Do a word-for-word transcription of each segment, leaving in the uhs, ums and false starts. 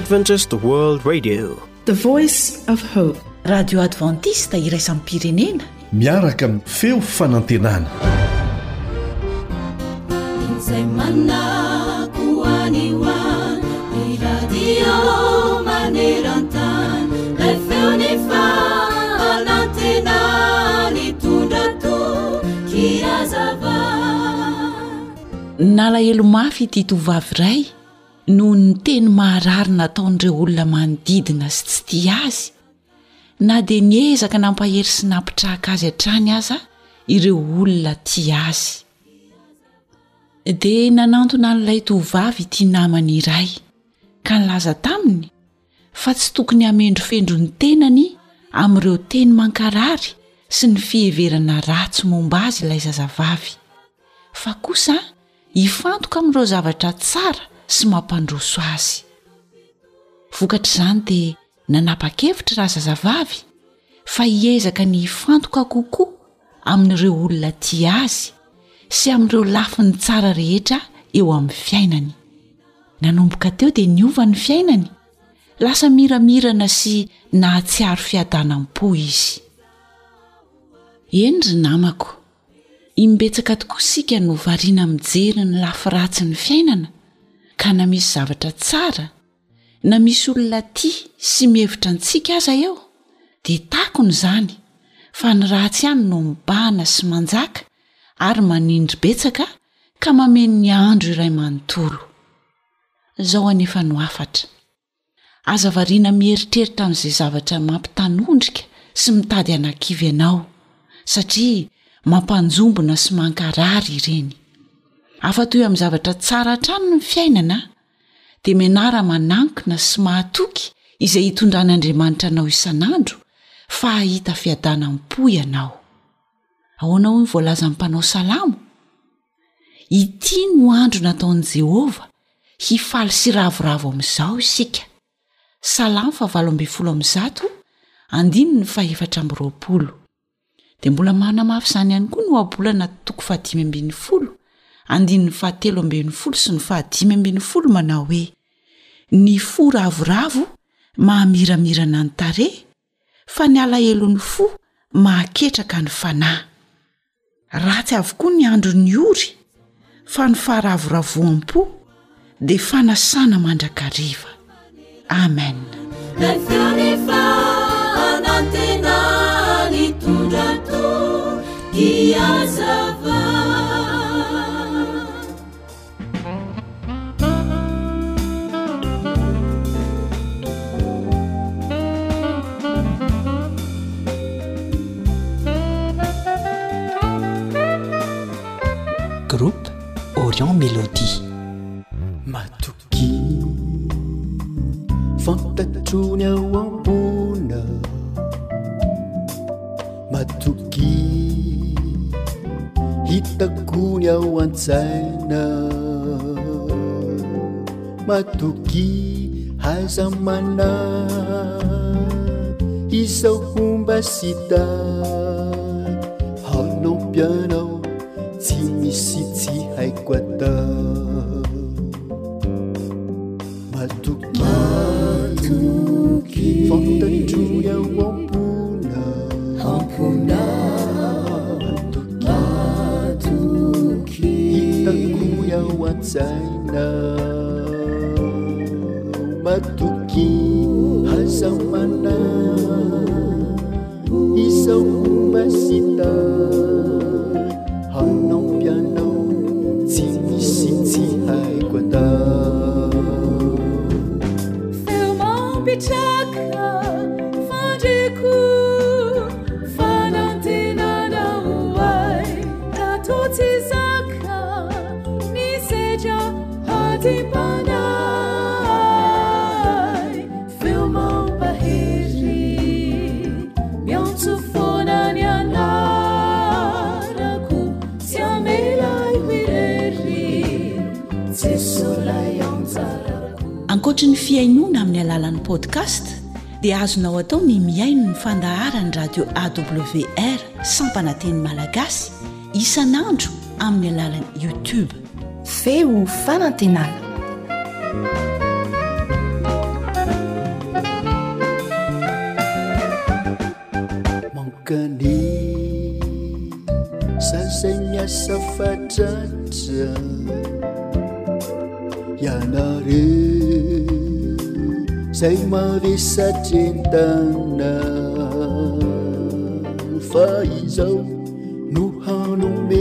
Adventist World Radio, the voice of hope. Radio Adventista iraisam pirenena miaraka amin'ny feo fanantenana. Nalahelo mafy ity tovavy iray noho ny teny maharary nataon'ireo olona manodidina sy tsy tia azy, na dia niezaka nampahery sy nampitrahaka azy hatrany aza ireo olona tia azy. Dia nanantona an'ilay tovavy ity namany iray ka nilaza taminy fa tsy tokony hamendrofendro ny tenany amin'ireo teny mankarary sy ny fiheverana ratsy momba azy ilay zazavavy, fa kosa hifantoka amin'ireo zavatra tsara sy mampandroso azy. Vokatr'izany dia nanapa-kevitra raha zazavavy fa hiezaka ny hifantoka kokoa amin'ireo olona tia azy sy amin'ireo lafiny tsara rehetra eo amin'ny fiainany. Nanomboka teo dia niova ny fiainany, lasa miramirana sy nahatsiaro fiadanam-po izy. Eny ry namako, imbetsaka tokoa sika no variana mijery ny lafiratsy ny fiainana, ka na misy zavatra tsara na misy olona tia sy mihevitra antsika aza eo dia takony izany, fa ny ratsy ihany no mibahana sy manjaka ary manindry betsaka ka mameno ny andro iray manontolo. Izao anefa no afatra, aza variana mieritreritra amin'izay zavatra mampitanondrika sy mitady anakivy ianao, satria mampanjombona sy mankarary ireny. Afatoy amin'ny zavatra tsara hatrany ny fiainana dia menara manankina sy mahatoky izay hitondran'Andriamanitra anao isan'andro fa hahita fiadanam-po ianao. Ahoana hoy ny voalazan'ny mpanao salamo? Ity no andro nataon'i Jehova hifaly sy ravoravo amin'izao isika. Salamo fahavalo ambin'ny folo amby zato andininy fahaefatra amby roapolo. Dia mbola manamafy izany ihany koa no abolana toko fahadimy ambin'ny folo andininy fahatelo ambin'ny folo sy ny fahadimy ambin'ny folo manao hoe: ny fo ravoravo mahamiramirana ny tarehy, fa ny alahelo ny fo mahaketraka ny fanahy. Ratsy avokoa ny andro ny ory, fa ny faharavoroavoam-po dia fanasana mandrakariva. Amen. Groupe Orient Mélodie. Matoki fantatrony ao ambona, matoki hitakony ao an-tsaina, matoki haza manahy izao fomba sita hanao pianao tsy misy tsy haiko atao. Matoki matoki fantatrony ao ambona, ambona matoki hitakony ao an-tsaina, matoki haza manahy izao fomba sita hanao pianao tsy misy tsy haiko atao. Feo mampitraka fandreko fanantenana hoay, rato tsy zaka ny sedra hatimpanay. Feo mampahery miantso fonany anarako, tsy amelay mirery tsy solay anjarako. Ankoatra ny fiainoana amin'ny alalan'ny podcast dia azonao atao ny miaino ny fandaharany radio A W R sampananteny malagasy isan'andro amin'ny alalan'ny YouTube. Feo fanantenana. mankany sasay miasa fatratra ianareo zay mavesatrentana fa izao no hanome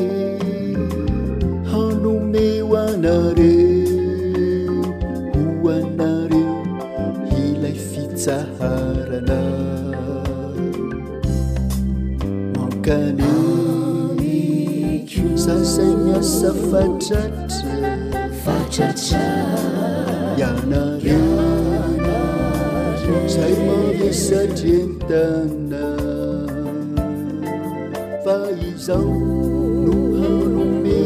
hanome ho anareo ho anareo ilay fitsaharana mankany sasay miasa fatratra fatratra ianareo zay mavesatrentana fa izao no hanome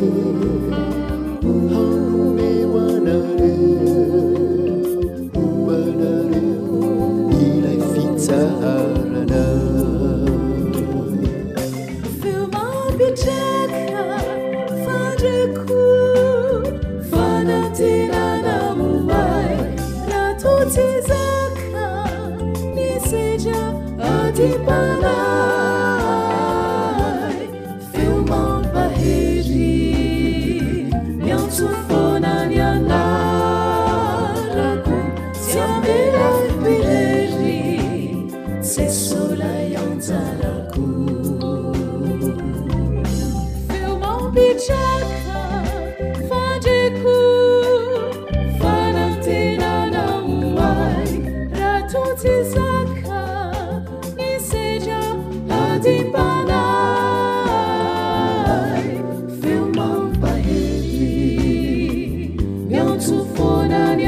hanome ho anareo ho anareo ilay fitsaharana feo mampitraka fandreko fanatenana momay ratotizaka niseja adipanay feo mampahery miantsofona ny anarako tsy amelay pirery tsesolay anjarako feo mampitraka fandreko fanatenana momay ratotizaka niseja adipanay feo mampahery miantsofona ny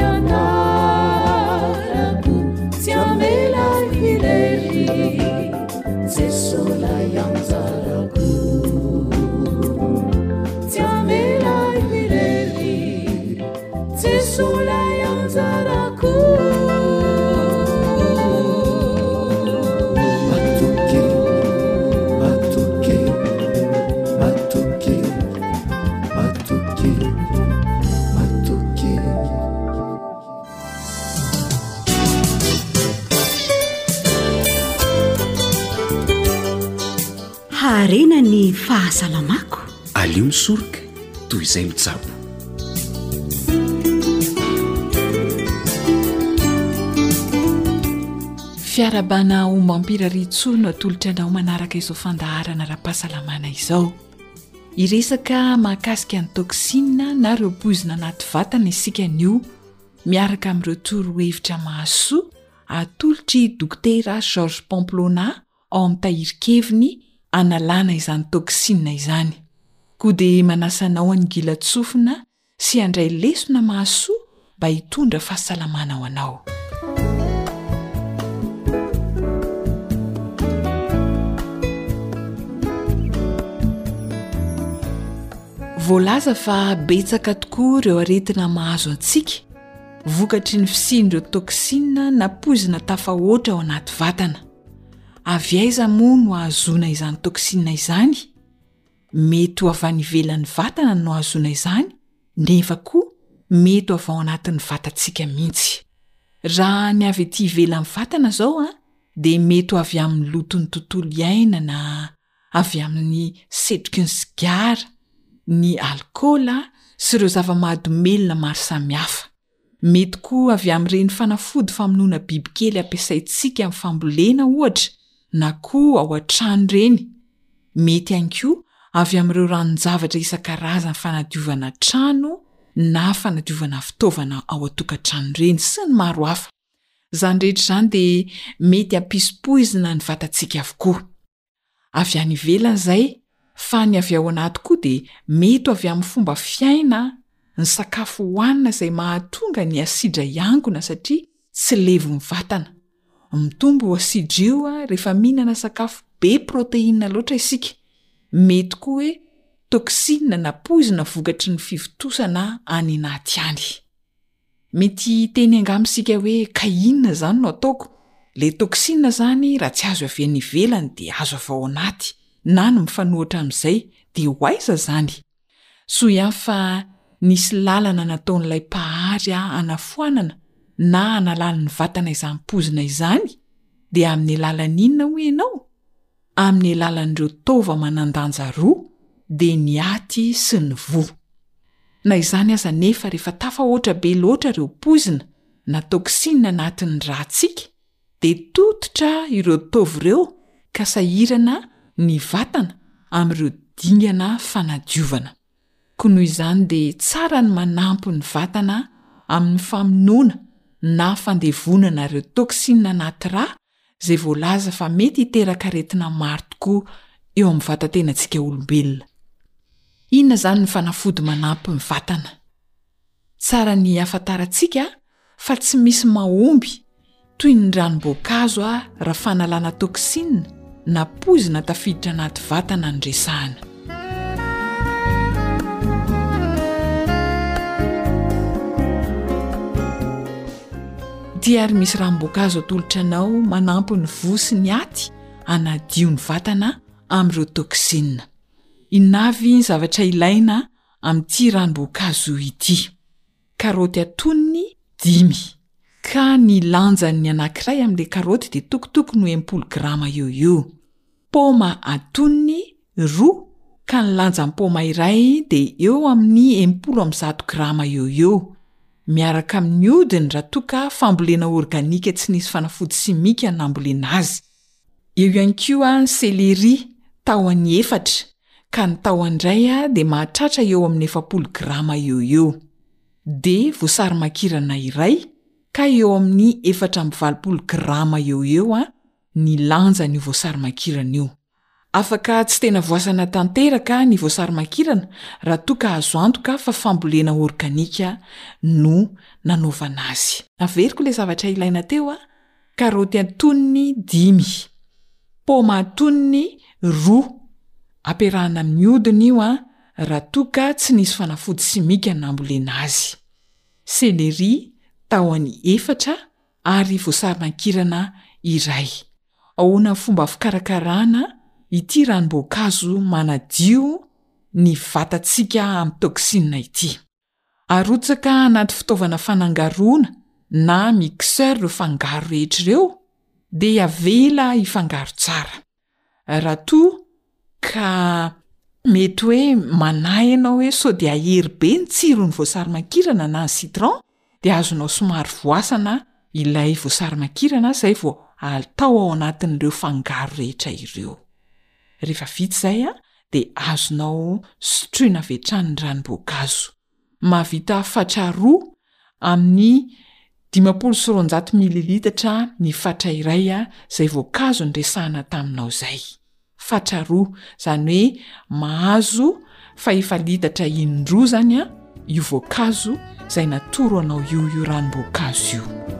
anarako tsy amelay pirery tsesolay anjarako tsy amelay pirery tsesolay anjarako matoke matoke matoke matoke matoke harena ny fahasalamako alio misoroka toy izay mitsabo fiarabana ombam-piraritso no atolotra anao manaraka izao fandaharana ra-pahasalamana izao iresaka mahakasika ny toksina na reo pozina anaty vatana isika nio miaraka amin'ireo torohevitra mahasoa atolotry dokotera Georges Pamplona ao amin'ny tahirikeviny analana izany toksina izany koa dia manasanao angilatsofina sy andray lesona mahasoa mba hitondra fahasalamana ao anao. Voalaza fa betsaka tokoa ireo aretina mahazo antsika vokatry ny fisian'ireo toksina na pozina tafahoatra ao anaty vatana. Avy aiza moa no ahazoana izany toksina izany? Mety ho avy any ivelan'ny vatana no ahazoana izany, nefa koa mety ho avy ao anatin'ny vatantsika mihitsy. Raha ny avy ety ivelan'ny vatana zao a, dia mety ho avy amin'ny loton'ny tontolo iainana, avy amin'ny setroky ny sigara, ny alkoola sy ireo zava-mahadomelona maro samihafa. Mety koa avy amin'ireny fanafody famonoana bibikely ampiasaintsika amin'ny fambolena ohatra, na koa ao an-trano ireny. Mety ihany koa avy amin'ireo ranon-javatra isan-karazany fanadiovana trano na fanadiovana fitaovana ao an-tokantrano ireny sy ny maro hafa. Izany rehetra izany dia mety hampisy-poizina ny vatantsika avokoa. Avy any ivelany izay, fa ny avy ao anaty koa dia mety avy amin'ny fomba fiaina, ny sakafo hohanina izay mahatonga ny asidra iankona satria tsy levo ny vatana. Mitombo asidra io rehefa mihinana sakafo be protéine loatra isika. Mety koa hoe toksina na pozina vokatry ny fivitosana any anaty any. Mety teny angamsika hoe kainina izany no ataoko. Le toksina zany raha tsy azo avy any ivelany dia azo avy ao anaty. Na no mifanohitra amin'izay dia ho aiza zany? So ihany fa nisy lalana nataon'ilay mpahary anafoanana na analala ny vatana izany pozina izany dia amin'ny alalan'inona ho ianao? Amin'ny alalan'ireo tova manandanja roa dia ny aty sy ny vo. Na izany aza nefa rehefa tafahoatra be loatra ireo poizina na toksinina anatin'ny ratsika dia tototra ireo tovo ireo ka sahirana ny vatana amin'ireo dingana fanadiovana. Koa noho izany dia tsara ny manampy ny vatana amin'ny famonoana na fandevonana ireo toksinina anaty rà izay voalaza fa mety hiteraka aretina maro tokoa eo amin'ny vatantenantsika olombelona. Inona izany ny fanafody manampy ny vatana? Tsara ny afantarantsika fa tsy misy mahomby toy ny ranom-boankazo raha fanalana toksinina na poizina tafiditra anaty vatana ny resahana. Dia ary misy ranom-boankazo atolotra anao manampy ny vo sy ny aty hanadio ny vatana amin'ireo toksinina. Inavy ny zavatra ilaina amin'ity ranom-boankazo ity? Karaoty atonony dimy, ka ny lanjan'ny anankiray amin'ilay karaoty dia tokotoko no enimpolo grama eo eo. Paoma atonony roa, ka ny lanjan'ny paoma iray dia eo amin'ny enimpolo amby zato grama eo eo. Miaraka amin'ny hodiny raha toka fambolena organika tsy nisy fanafody simika nambolena azy. Eo ihany koa ny selery tahony efatra, ka ny tahony iray dia mahatratra eo amin'ny efapolo grama eo eo. Dia voasary makirana iray, ka eo amin'ny efatra amby valopolo grama eo eo ny lanjan'ny voasary makirana io. Afaka tsy tena voasana tanteraka ny voasary makirana raha toka azo antoka fa fambolena organika no nanaovana azy. Averiko ilay zavatra ilaina teo a: karaoty atonony dimy, paoma atonony roa, ampiarahana amin'ny hodiny io a raha toka tsy nisy fanafody simika nambolena azy. Selery tahony efatra ary voasary makirana iray. Ahoana fomba fikarakarana ity ranom-boankazo manadio ny vatantsika amin'ny toksinina ity? Arotsaka anaty fitaovana fanangaroana na mixeur ireo fangaro rehetra ireo dia avela hifangaro tsara. Raha toa ka mety hoe manahy ianao hoe sao dia ahery be ny tsirony voasary makirana na ny citron, dia azonao somary voasana ilay voasary makirana izay vao atao ao anatin'ireo fangaro rehetra ireo. Rehefa vita izay a dia azonao sotroina avy hatrany ny ranom-boankazo. Mahavita fatra roa amin'ny dimampolo sy roanjato mililitatra ny fatra iray a izay voankazo ny resahana taminao izay. Fatra roa izany hoe mahazo fa efa litatra indroa zany a io voankazo izay natoro anao io io ranom-boankazo io.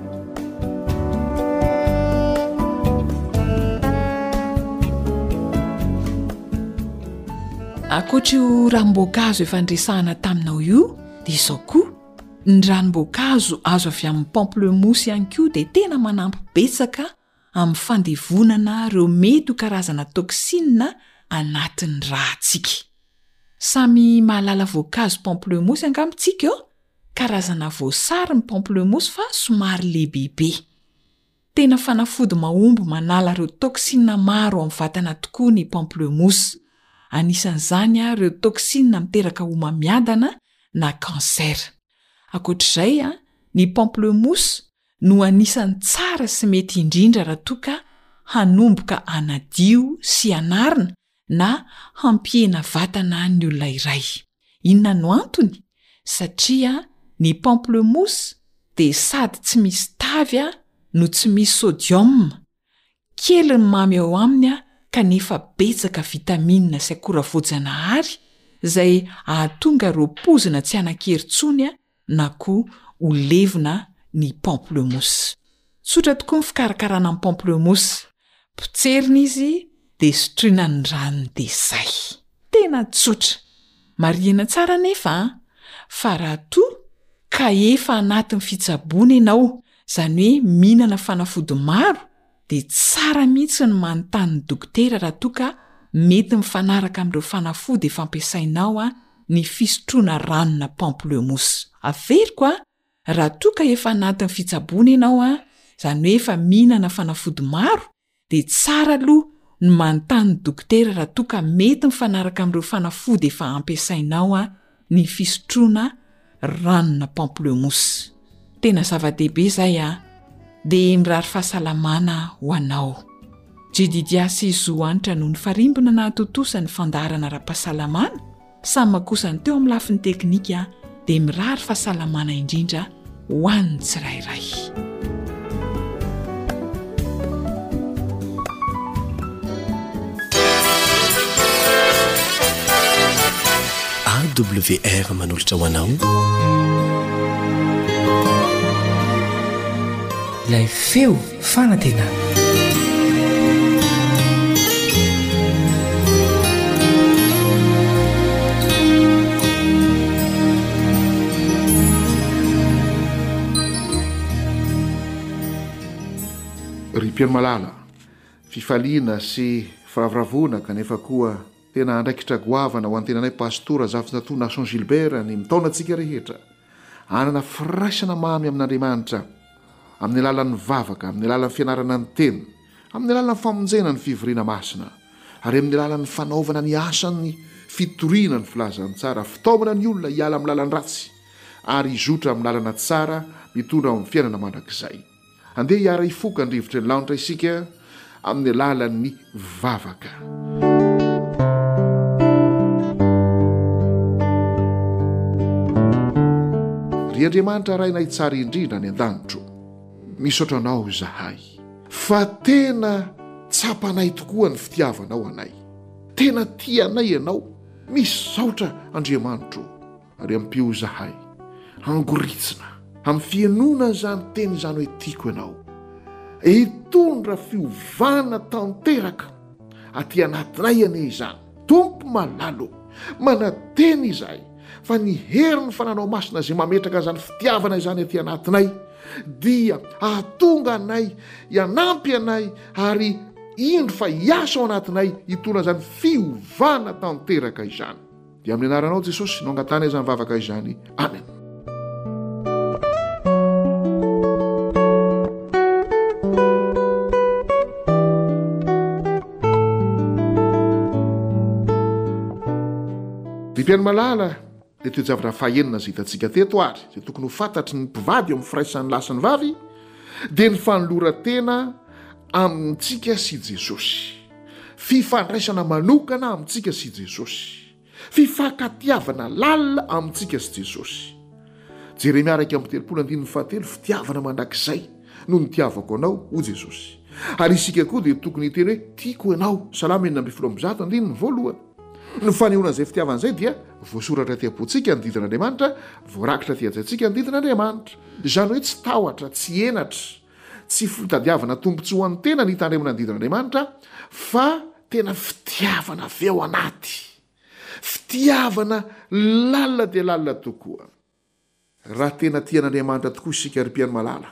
Ankoatra io ranom-boankazo efa nresahana taminao io dia izao koa ny ranom-boankazo azo avy amin'ny pamplemousse ihany koa dia tena manampy betsaka amin'ny fandevonana ireo mety ho karazana toksinina anatin'ny ràtsika. Samy mahalala voankazo pamplemousse angamitsika eo, karazana voasary ny pamplemousse fa somary lehibebe. Tena fanafody mahomby manala ireo toksinina maro amin'ny vatana tokoa ny pamplemousse. Anisan'izany ireo toksinina miteraka homamiadana na kanser. Ankoatr'izay a, ny pamplemousse no anisan'ny tsara sy mety indrindra raha toka hanomboka hanadio sy hanarina na hampihena vatana ny olona iray. Inona no antony? Satria ny pamplemousse dia sady tsy misy tavy no tsy misy sodium. Kely ny mamy ao aminy a, kanefa betsaka vitamina sy akora voajanahary izay ahatonga ireo pozina tsy hanan-kery na koa ho levona ny pamplemousse. Tsotra tokoa ny fikarakarana ny pamplemousse. Potserina izy dia sotroina ny ranony dia izay. Tena tsotra. Marihana tsara nefa fa raha toa ka efa anatin'ny fitsaboana ianao, izany hoe mihinana fanafody maro, dia tsara mihitsy ny manontany ny dokotera raha toa ka mety mifanaraka amin'ireo fanafody efa ampiasainao a ny fisotroana ranona pamplemousse. Averiko a, raha toa ka efa anatin'ny fitsaboana ianao a Zany hoe efa mihinana fanafody maro dia tsara aloha ny manontany dokotera raha toa ka mety mifanaraka amin'ireo fanafody efa ampiasainao a ny fisotroana ranona pamplemousse. Tena zava-dehibe izay a dia mirary fahasalamana ho anao. Jedidiasy Zoanitra no ny farimbona nahatotosa ny fandarana ara-pahasalamana samy makosany teo amin'ny lafiny teknika dia mirary fahasalamana indrindra ho an'ny tsirairay. A W R manolotra ho anao ilay feo fanantenana. Ry Piano Malala, fifaliana sy firavoravoana kanefa koa tena andraikitra goavana ho antenanay pastora Zafinatu Nason Gilbert ny mitaona antsika rehetra. Anana firaisana mamy amin'Andriamanitra amin'ny alalan'ny vavaka, amin'ny alalan'ny fianarana ny teny, amin'ny alalan'ny famonjena ny fivoriana masina, ary amin'ny alalan'ny fanaovana ny asany fitoriana ny filazan'ny tsara, fitaomana ny olona hiala amin'ny lalan'ny ratsy ary izotra amin'ny lalana tsara mitondra amin'ny fiainana mandrakizay. Andeha hiara ifoka ny rivotra ny laonitra isika amin'ny alalan'ny vavaka. Ry Andriamanitra rainay tsara indrindra ny an-danitro, misaotra anao zahay fa tena tsapanay tokoa ny fitiavanao anay, tena tianay ianao. Misaotra Andriamanitro ary ampio zahay angoritsina amin'ny fianona zany teny zany hoe tiako ianao, hitondra fiovana tanteraka aty anatinay ane izany. Tompo malalo, manateny izahay fa ny herin'ny fananao masina zay mametraka zany fitiavana izany aty anatinay dia ahatonga anay, ianampy anay ary indro fa hiasa ao anatinay hitondra zany fiovana tanteraka izany. Dia amin'ny anaranao Jesosy no angatany izany vavaka izany. Amen. Piano Malala, dia toe javatra fahenina zay hitantsika teto ary zay tokony ho fantatry ny mpivady eo amin'ny firaisan'ny lasan'ny vavy dia ny fanoloran-tena amintsika sy Jesosy, fifandraisana manokana amintsika sy Jesosy, fifankatiavana lalina amintsika sy Jesosy. Jeremia araiky amby telopolo andininy fahatelo, fitiavana mandrakizay no nitiavako anao o Jesosy. Ary isika koa dia tokony hiteny hoe tiako ianao. Salama enina ambin'ny folo amby zato andininy voalohany. Ny fanehoana izay fitiavana izay dia voasoratra ty am-pontsika ny didin'Andriamanitra, voarakitra ty ajaintsika ny didin'Andriamanitra. Izany hoe tsy tahotra, tsy enatra, tsy fitadiavana tombontsoa ho an'ny tena ny hitandremana ny didin'Andriamanitra, fa tena fitiavana avy ao anaty, fitiavana lalina dia lalina tokoa. Raha tena tian'Andriamanitra tokoa isika ry Piano Malala,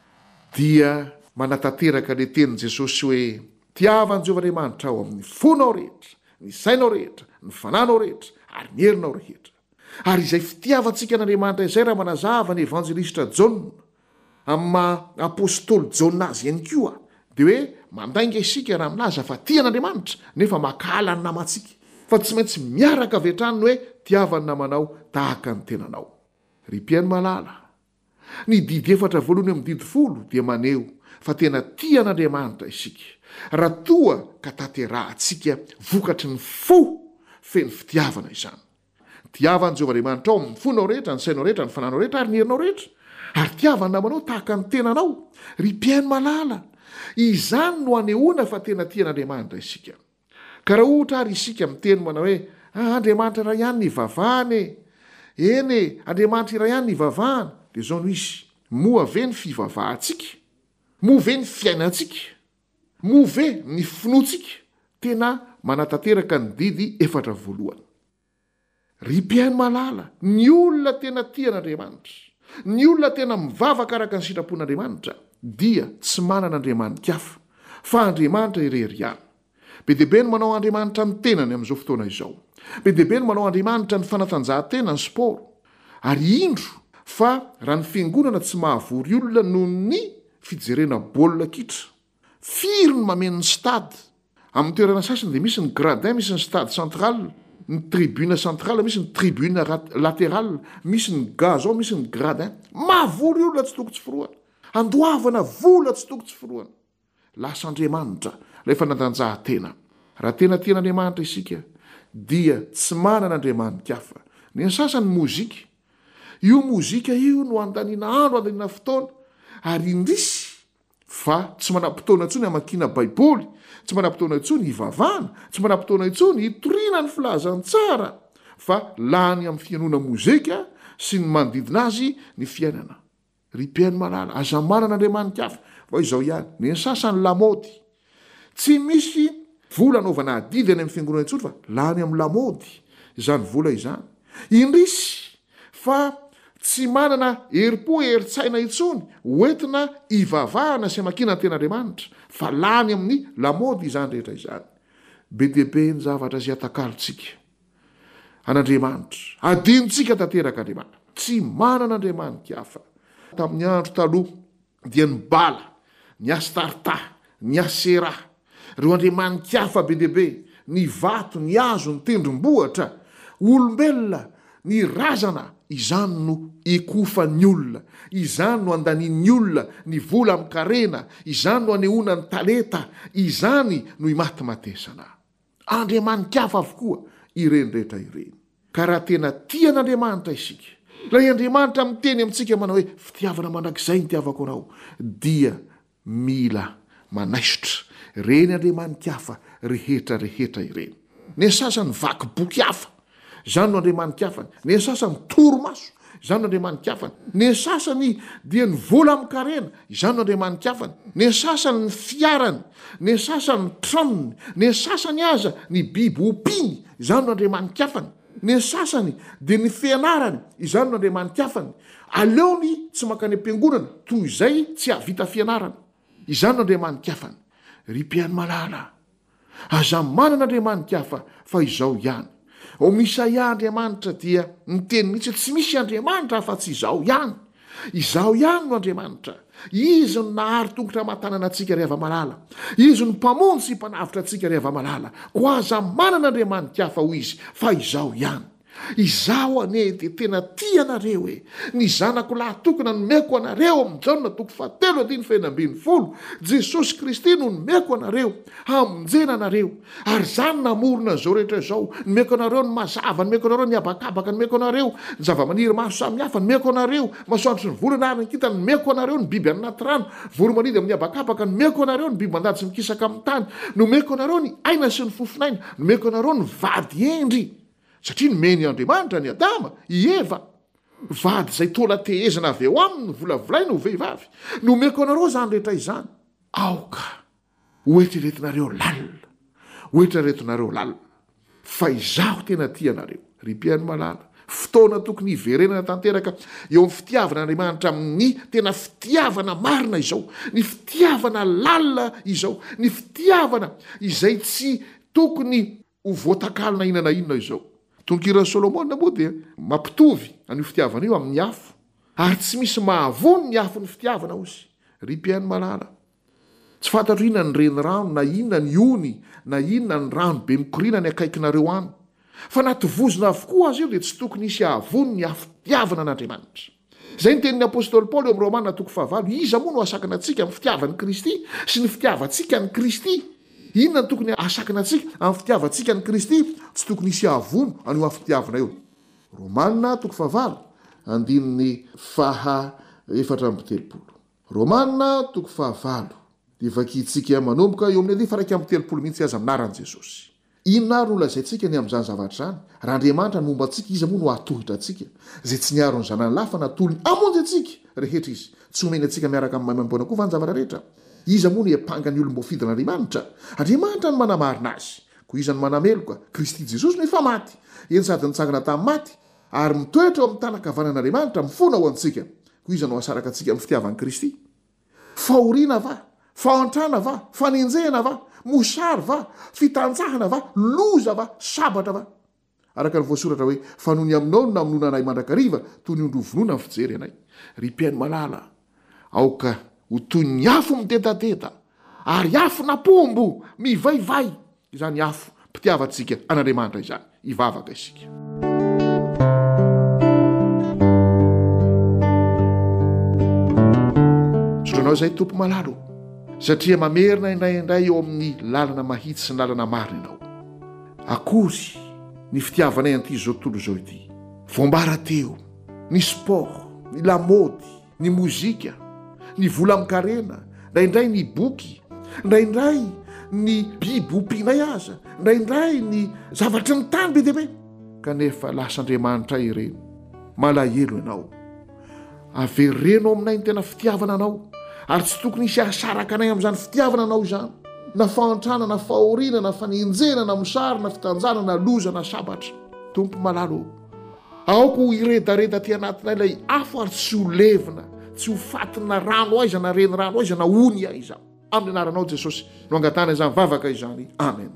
dia manatanteraka le tenin' Jesosy hoe tiavan'i Jehovahandriamanitra ao amin'ny fonao rehetra, ny sainao rehetra, ny fananao rehetra, ary ny herinao rehetra. Ary izay fitiavantsika n'Andriamanitra izay raha manazava ny evanjelista Jaona amin'ny apôstôly Jaona azy ihany koa, dia hoe mandainga isika raha milaza fa tian'Andriamanitra nefa makala ny namantsika, fa tsy maintsy miaraka avy hatrany hoe tiavany namanao tahaka ny tenanao. Ry Piano Malala, ny didy efatra voalohany amin'ny didy folo dia maneo fa tena tian'Andriamanitra isika raha toa ka tanterahantsika vokatry ny fo feno fitiavana izany. Tiavan'i Jehovahandriamanitra ao amin'ny fonao rehetra, ny sainao rehetra, ny fananao rehetra ary ny herinao rehetra, ary tiavany namanao tahaka ny tenanao. Ry Piano Malala, izany no anehoana fa tena tian'Andriamanitra isika. Ka raha ohatra ary isika miteny manao hoe ah, Andriamanitra iray ihany ny vavahany, eny e, Andriamanitra iray ihany ny vavahany, dia zao no izy. Moa ve ny fivavahantsika, moa ve ny fiainantsika, moa ve ny finoantsika, tena manatanteraka ny didy efatra voalohany. Ry Piano Malala, ny olona tena tian'Andriamanitra, ny olona tena mivavaka araka ny sitrapon'Andriamanitra, dia tsy manana Andriamanitra hafa fa Andriamanitra irery ihany. Be deaibe no manao Andriamanitra ny tenany amin'izao fotoana izao. Be deaibe no manao Andriamanitra ny fanatanjahantena, ny sport. Ary indro fa raha ny fiangonana tsy mahavory olona noho ny fijerena baolina kitra firy ny mameno ny stady amin'ny toerana sasany dia misy ny gradin misy ny stade central ny tribune centrale misy ny tribune latéral misy ny gazon misy ny gradin mavory io la tsy toko tsy firoana andoavana vola tsy toko tsy firoana lasa andriamanitra rehefa nadanjahantena raha tena tian'andriamanitra isika dia tsy manan'andriamanitra hafa ny sasany mozika io mozika io no andaniana andro andaniana fotoana ary indrisy fa tsy manam-potoana intsony hamakina baiboly tsy manam-potoana intsony hivavahana tsy manam-potoana intsony hitoriana ny filazany tsara fa lany amin'ny fianona mozika sy ny manodidina azy ny fiainana ry mpiaino malala aza manan'andriamanitra hafa fa izao ihany ny sasany lamody tsy misy vola anaovana adidy any amin'ny fiangonana intsony fa lany amin'ny lamody izany vola izany indrisy fa tsy manana heri-po heritsaina intsony hoentina ivavahana sy amakina ny ten'andriamanitra fa lany amin'ny lamody izany rehetra izany be deaibe ny zavatra zay atakalontsika an'andriamanitra adinontsika tanteraka andriamanitra tsy manan'andriamanitra hafa tamin'ny andro taloha dia ny bala ny astarta ny asera reo andriamanitra hafa be deaibe ny vato ny azo ny tendrombohatra olombelona ny razana izany no ikofa ny olona izany no andaniany olona ny vola amin'ny karena izany no anehoana ny taleta izany no imatymatesana andriamanitra hafa avokoa ireny rehetra ireny ka raha tena tian'andriamanitra isika raha andriamanitra miteny amintsika manao hoe fitiavana mandrakizay ny tiavako anao dia mila manaisotra reny andriamanitra hafa rehetra rehetra ireny ny sasany vaky boky hafa zany no andriamanitra hafany ny sasany toromaso izany no andriamanitra hafany ny sasany dia ny vola amin'ny karena izany no andriamanitra hafany ny sasany ny fiarany ny sasany tranony ny sasany aza ny biby opiny izany no andriamanitra hafany ny sasany dia ny fianarany izany no andriamanitra hafany aleony tsy mankany am-piangonana toy izay tsy havita fianarana izany no andriamanitra hafany ry mpiany malala aza manan'andriamanitra hafa fa izao ihany o misaia andriamanitra dia miteny mihitsy tsy misy andriamanitra fa tsy izao ihany izao ihany no andriamanitra izy no nahary tongotra matanana antsika rehefa malala izy no mpamonjy sy mpanavitra antsika rehefa malala ko aza manan'andriamanitra hafa ho izy fa izao ihany izao ane dia tena tianareo e ny zanako lahy tokona nomeko anareo amin'ny jaona toko fahatelo andiny faenambiny folo jesosy kristy no nomeko anareo hamonjena anareo ary zany namorona zao rehetra zao nomeko anareo ny mazava nomeko anareo ny abakabaka nomeko anareo ny zavamaniry maro samihafa nomeko anareo masoandro sy ny volana ary nikita nomeko anareo ny biby anaty rano voromanidy amin'ny abakabaka nomeko anareo ny biby mandady sy mikisaka amin'ny tany nomeko anareo ny aina sy ny fofinaina nomeko anareo ny vady endry satria nomeny andriamanitra ny adama i eva vady zay tola tehezana avy eo aminy volavolaina ho vehivavy nomeko anareo zany rehetra izany aoka hoetreretinareo lalina hoetreretinareo lalina fa izaho tena tianareo ry mpiany malala fotoana tokony hiverenana tanteraka eo amin'ny fitiavana andriamanitra amin'ny tena fitiavana marina izao ny fitiavana lalina izao ny fitiavana izay tsy tokony ho voatakalina inana inona izao tonkira solomona moa dia mampitovy an'io fitiavana io amin'ny afo ary tsy misy mahavony ny afo ny fitiavana ozy ry mpiany malala tsy fantatro inona ny reny rano na inona ny ony na inona ny rano be mikorina ny akaikinareo any fa natovozona avokoa azy io dia tsy tokony isy ahavony ny afo fitiavana an'andriamanitra zay ny tenin'ny apôstôly paoly eo amin'ny romanina toko fahavalo iza moa no asakana antsika amin'ny fitiavan'ny kristy sy ny fitiavantsika ny kristy inona ny tokony asakana antsika amin'ny fitiavantsika ny kristy tsy tokony isy ahavono anio amin'ny fitiavana io romanina toko fahavalo andininy faha efatra amby telopolo romanina toko fahavalo dia vakitsika manomboka eo amin'ny fa raiky amby telopolo mihitsy aza aminaran'i jesosy inona ary no lazaintsika ny amin'izany zavatra zany raha andriamanitra ny momba antsika izy moa no ahatohitra antsika zay tsy niaro ny zanany lafa natolony amonjy antsika rehetra izy tsy homeny antsika miaraka amin'ny maimam-boana koa fa ny zavatra rehetra iza moa no hiapangany olom-boafidin'andriamanitra andriamanitra ny manamarina azy ko iza ny manameloka kristy jesosy no efa maty eny sady nitsangana tamin'ny maty ary mitoetra eo amin'ny tanakavanan'andriamanitra mifona ho antsika ko iza no asaraka antsika amin'ny fitiavan'i kristy fahoriana va fahantrana va fanenjehana va mosary va fitanjahana va loza va sabatra va araka ny voasoratra hoe fanony aminao no namonona anay mandrakariva toy ny ondrovonoana ny fijery anay ry mpiaino malala aoka ho toy ny afo mitetadeta ary afo napombo mivaivay izany afo mpitiavatsika an'andriamanitra izany ivavaka isika. sotranao izay tompo malalo satria mamerina indrayindray eo amin'ny lalana mahitsy sy ny lalana marina ianao. akory ny fitiavanay an'ity zao tontolo zao ity, voambara teo, ny sport, ny lamody, ny mozika, ny vola mikarena, indraindray ny boky, indraindray ny biby ompianay aza, indraindray ny zavatry ny tany be deabe, kanefa lasa Andriamanitra ireny. Malahelo ianao, averenao aminay ny tena fitiavana anao, ary tsy tokony isy asaraka anay amin'izany fitiavana anao izany, na fantrana na fahoriana na fanenjena na mosary na fitanjana na loza na sabatra. Tompo malalo, aoko iredareda ty anatinay ilay afo ary tsy ho levina, tsy ho fatina rano aiza na reny rano aiza na ony aiza. Amin'ny anaranao Jesosy no angatana izany vavaka izany. Amen.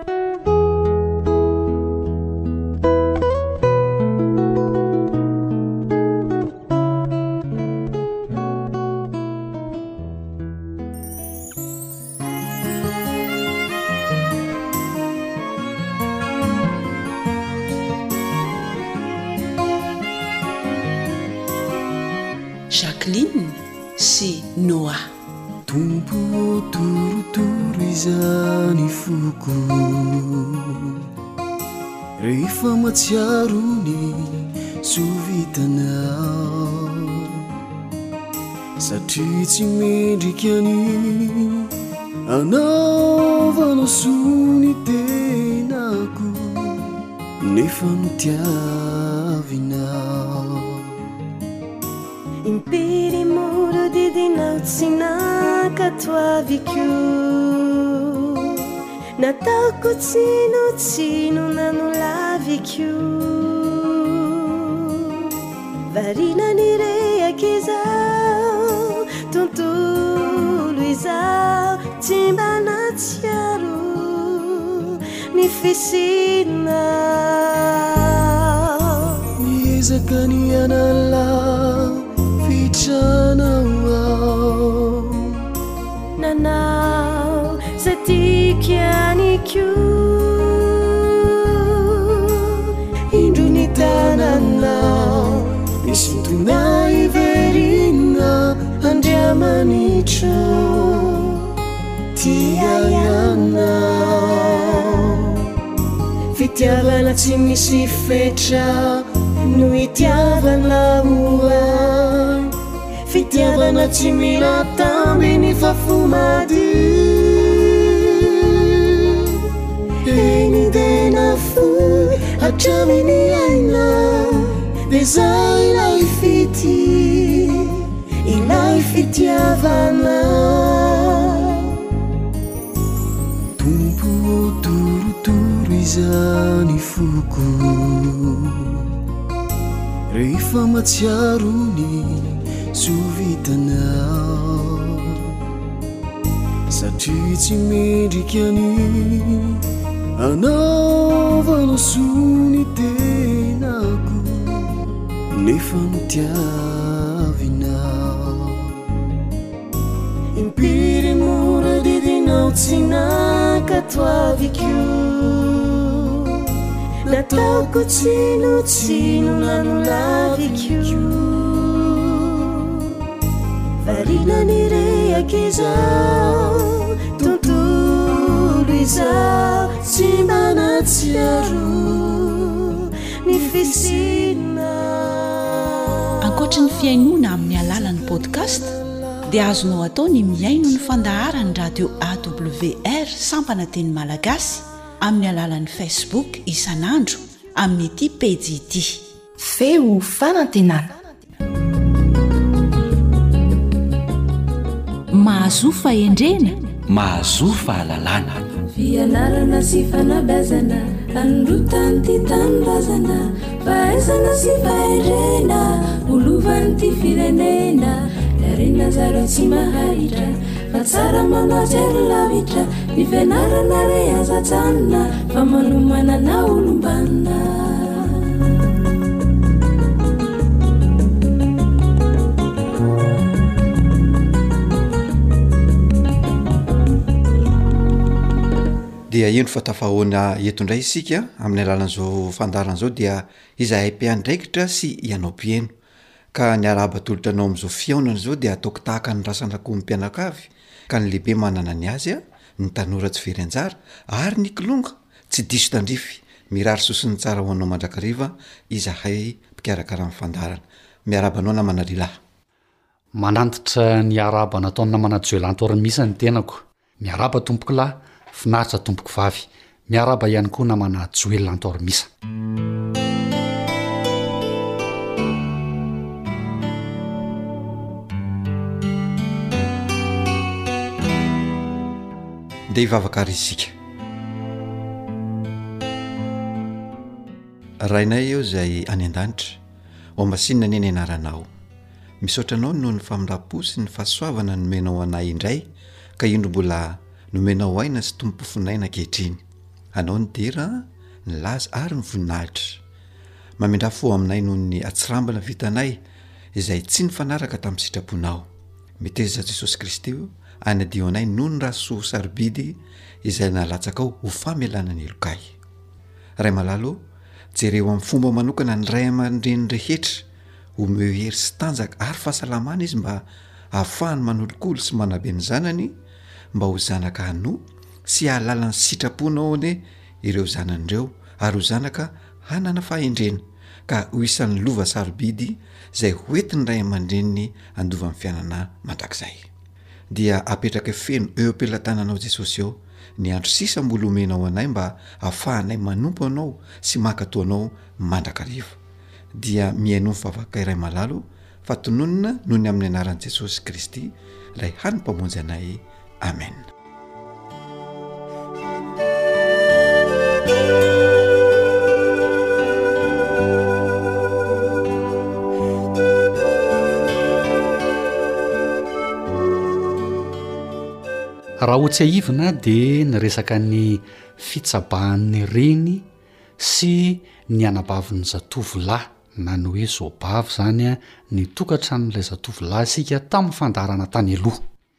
Jacqueline sy Noah. Tompo torotoro izany foko rehefa matsiaro ny sovitanao, satria tsy mendrika ny anaovanao sony tenako nefa mitiavinao. Impiry muro didinao tsy nakatoaviko, nataoko tsinotsino nanolaviko, varina nirehaky izao tontolo izao tsy mba natsiaro ny fisinao. Miezaka ny analao Chanao nanao satikianiku indro ny tananao isintonay verina andriamanitro tiayanao. Fitiavana tsy misy fetra no itiavana moa, fitiavana tsy mila tamby ny fafomady, eny dena fo hatraminy aina de zay ilay fity ilay fitiavana. Tompo torotoro izany foko rehefa matsiaro ny sovitanao, satria tsy mendrika ny anaovanao sony tenako nefa mitiavinao. Impiry mora didinao tsy nakatoaviko, nataoko tsinotsino nanolaviko, varina nirehaky izao tontolo izao tsy mba natsiaro ny fisina. Ankoatra ny fiainoana amin'ny alalan'ny podcast dia azonao atao ny miaino ny fandaharany radio A W R sampana teny malagasy amin'ny alalan'ny Facebook isanandro amin'ny ity pejy ity feo fanantenana. Mahazo fahendrena, mahazo fahalalana, fianarana sy fanabazana androtany ty tanindrazana, fahaizana sy fahendrena olovany ty firenena, darena zareo tsy maharitra fa tsara manajery lavitra, ny fianarana re azatsanina fa manomanana olombanina. dia ino fa tafahoana eto indray isika amin'ny alalan'izao fandaran'izao dia izahay mpiandraikitra sy ianao mpieno ka ny araba tolotra anao amin'izao fiaonana izao dia ataoko tahaka ny rasanako mpianakavy ka ny lehibe manana ny azy a ny tanora tsy very anjara ary ny kilonga tsy diso tandrify mirary sosiny tsara ho anao mandrakariva izahay mpikarakara amin'ny fandarana miarabanao namana lilahy manantitra ny araba nataony namana joelantory misa ny tenako miaraba tompoko lahy finaritra tompoko vavy miaraba ihany koa namana joelantory misa de hivavaka ry isika rainay eo zay any an-danitra ao masinina ny eny anaranao misaotranao noho ny famindra-po sy ny fahasoavana nomenao anay indray ka indro mbola nomenao aina sy tompo finaina kehitriny anao ny dera ny laza ary ny voninahitra mamindra fo aminay noho ny atsirambana vitanay izay tsy ny fanaraka tamin'ny sitraponao miteza Jesosy Kristy eo anadio anay noho ny raso sarobidy izay nalatsaka ao ho famelana ny lokay ray malalo jereo amin'ny fomba manokana ny ray aman-dreny rehetra omeo hery sy tanjaka ary fahasalamana izy mba ahafahany manolokolo sy manabe ny zanany mba ho zanaka hano sy hahalala ny sitraponao ane ireo zanan'ireo ary ho zanaka hanana fahendrena ka ho isan'ny lova sarobidy izay hoentiny ray aman-dreniny andova amin'ny fiainana mandrakizay dia apetraka feno eo am-pelatananao Jesosy eo ny andro sisa mbola omenao anay mba ahafahanay manompo anao sy mankatoanao mandrakariva dia miaino ny favaka iray malalo fa tononona noho ny amin'ny anaran'i Jesosy Kristy ilay hany mpamonjy anay amen raha ho tsy haivina dia nyresaka ny fitsabahan'ny reny sy ny anabavin'ny zatovolahy na ny hoe zaobavy zany a ny tokantranon'ilay zatovolahy sika tamin'ny fandarana tany aloha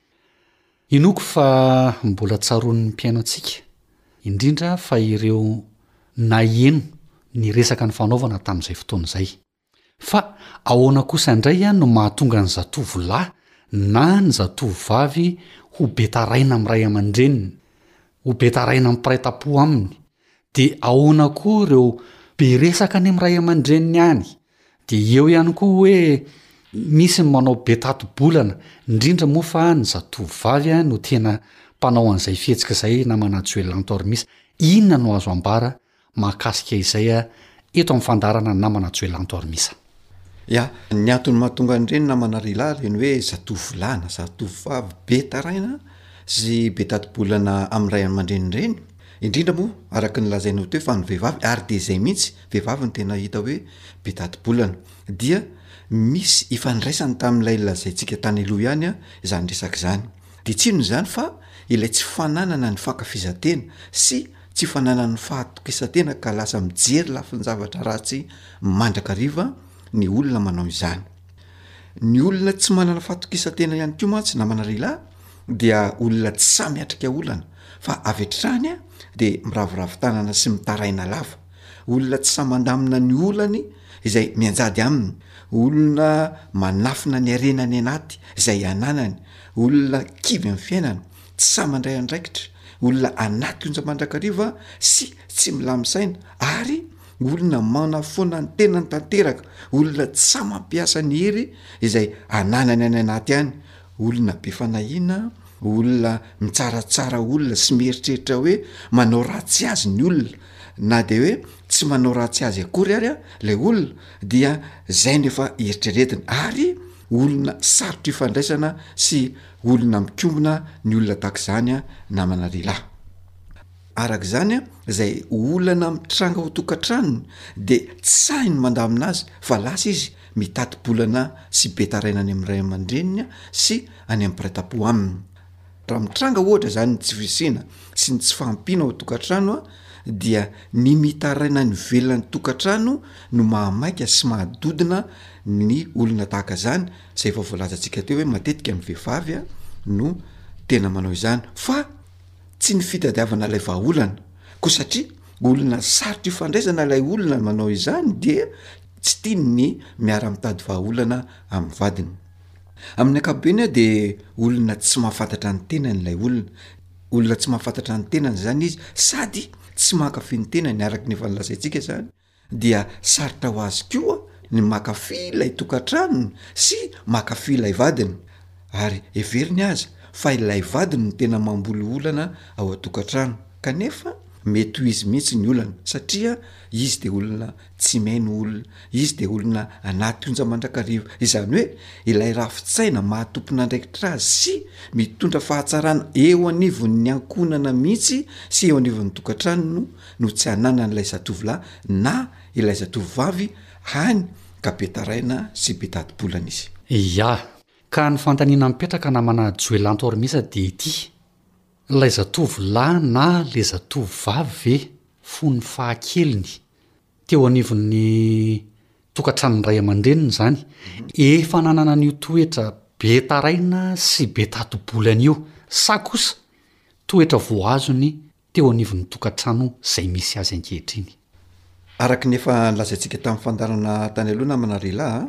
inoko fa mbola tsaroan'ny mpiaino antsika indrindra fa ireo naeno ny resaka ny fanaovana tamin'izay fotoana izay fa ahoana kosa indray a no mahatonga ny zatovolahy na ny zatovovavy ho betaraina amin'ny ray aman-dreniny ho betaraina amin'ny mpiray-tam-po aminy dia ahoana koa ireo be resaka any amin'ny ray aman-dreniny any dia eo ihany koa hoe misy ny manao betati-bolana indrindra moa fa ny zatovovavy a no tena mpanao an'izay fihetsika izay namana joelantory misa inona no azo ambara mahakasika izay a eto amin'ny fandarana namana joelantory misa ya ny antony mahatonga an'ireny namana rilahy reny hoe zatovolahy na zatovovavy betaraina sy betati-bolana amin'ny ray aman-dreniny reny indrindra moa araka ny lazainao teo fa ny vehivavy ary de izay mihitsy vehivavy ny tena hita hoe betati-bolana dia misy ifandraisany tamin'ilay lazaintsika tany aloha ihany a izany resaka izany de tsino izany fa ilay tsy fananana ny fankafizatena sy tsy fananany fahatokisatena ka lasa mijery lafi ny zavatra ratsy mandrakariva ny olona manao izany ny olona tsy manana fahatokisatena ihany koa mantsy namana rilahy dia olona tsy samy atrika olana fa avetrany a de miravoravo tanana sy mitaraina lava olona tsy samandamina ny olany izay mianjady aminy olona manafina ny arenany anaty izay ananany olona kivy amin'ny fiainana tsy samandray andraikitra olona anaty onja mandrakariva sy tsy milamisaina ary olona manafoana ny tenany tanteraka olona tsy samampiasa ny hery izay ananany any anaty any olona be fanahina olona mitsaratsara olona sy mieritreritra hoe manao ratsy azy ny olona na de hoe tsy manao ratsy azy akory ary a lay olona dia zay nefa eritreretina ary olona sarotry ifandraisana sy olona mikombona ny olona tak'izany a namana rilahy araka izany a zay olana mitranga ho tokantranony de tsy sahiny mandamina azy fa lasa izy mitati-bolana sy betarainany amin'ny ray aman-dreniny sy any amin'ny piray-tam-po aminy raha mitranga ohatra zany tsy visina sy ny tsy fahampiana ho tokantrano a dia ny mitaraina ny velonany tokantrano no mahamaika sy mahadodina ny olona tahaka zany zay favolazantsika teo hoe matetika amin'ny vehivavy a no tena manao izany fa tsy ny fitadiavana ilay vahaolana ko satria olona sarotra ifandraisana ilay olona manao izany dia tsy tiany ny miara-mitady vahaolana amin'ny vadiny. Amin'ny ankapobeny a dia olona tsy mahafantatra ny tenany ilay olona olona tsy mahafantatra ny tenany zany izy sady tsy mankafy ny tenany araka ny efa nilazaintsika zany dia sarotra ho azy koa ny mankafy ilay tokantranony sy mankafy ilay vadiny ary everiny aza fa ilay vadiny no tena mamboly olana ao a-tokantrano kanefa mety ho izy mihitsy ny olana satria izy de olona tsy maino olona izy de olona anaty onja mandrakariva izany hoe ilay rafitsaina mahatompona ndraikitra azy sy mitondra fahatsarana eo anivon'ny ankonana mihitsy sy eo anivon'ny tokantrano no tsy ananan'ilay zatovolahy na ilay zatovovavy hany ka betaraina sy betadi-bolana izy. Ya ka ny fantaniana mipetraka namana joelanto ormisa de ity lay zatovolahy na le zatovovavy ve fony fahakeliny teo anivon'ny tokantrano ray aman-dreniny zany efa nanana n'io toetra betaraina sy betadi-bolana io sa kosa toetra voazony teo anivon'ny tokantrano zay misy azy ankehitriny. Araka ny efa lazaintsika tamin'ny fandarana tany aloha namana rila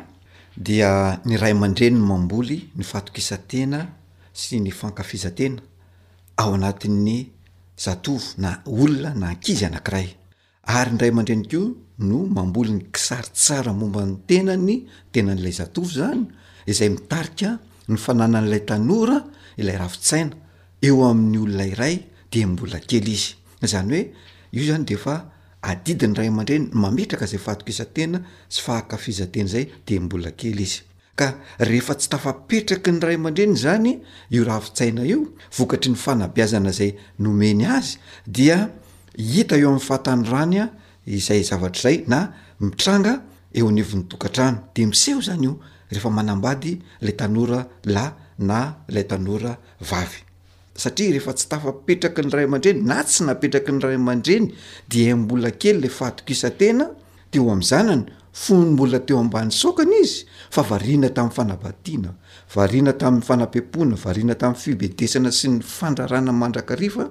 dia ny ray aman-dreny mamboly ny fatokisantena sy ny fankafizantena ao anatin'ny zatovo na olona na ankizy anankiray ary ny ray aman-dreny koa no mamboly ny kisary tsara momba ny tenany tenan'ilay zatovo zany izay mitarika ny fananan'ilay tanora ilay rafitsaina eo amin'ny olona iray dia mbola kely izy zany hoe io zany de fa adidiny ray aman-dreny mametraka zay fatokisantena sy fahankafizantena zay de mbola kely izy ka rehefa tsy tafapetraky ny ray aman-dreny zany io rafitsaina io vokatry ny fanabeazana zay nomeny azy dia hita eo amin'ny fahatanyrany a izay zavatra zay na mitranga eo anivon'ny tokantrano de miseho zany io rehefa manambady lay tanora lahy na lay tanora vavy satria rehefa tsy tafapetraky ny ray aman-dreny na tsy napetraky ny ray aman-dreny dia mbola kely le fatokisantena teo amin'ny zanany fony mbola teo ambany sokana izy fa variana tamin'ny fanabatiana variana tamin'ny fanapepona variana tamin'ny fibedesana sy ny fandrarana mandrakarifa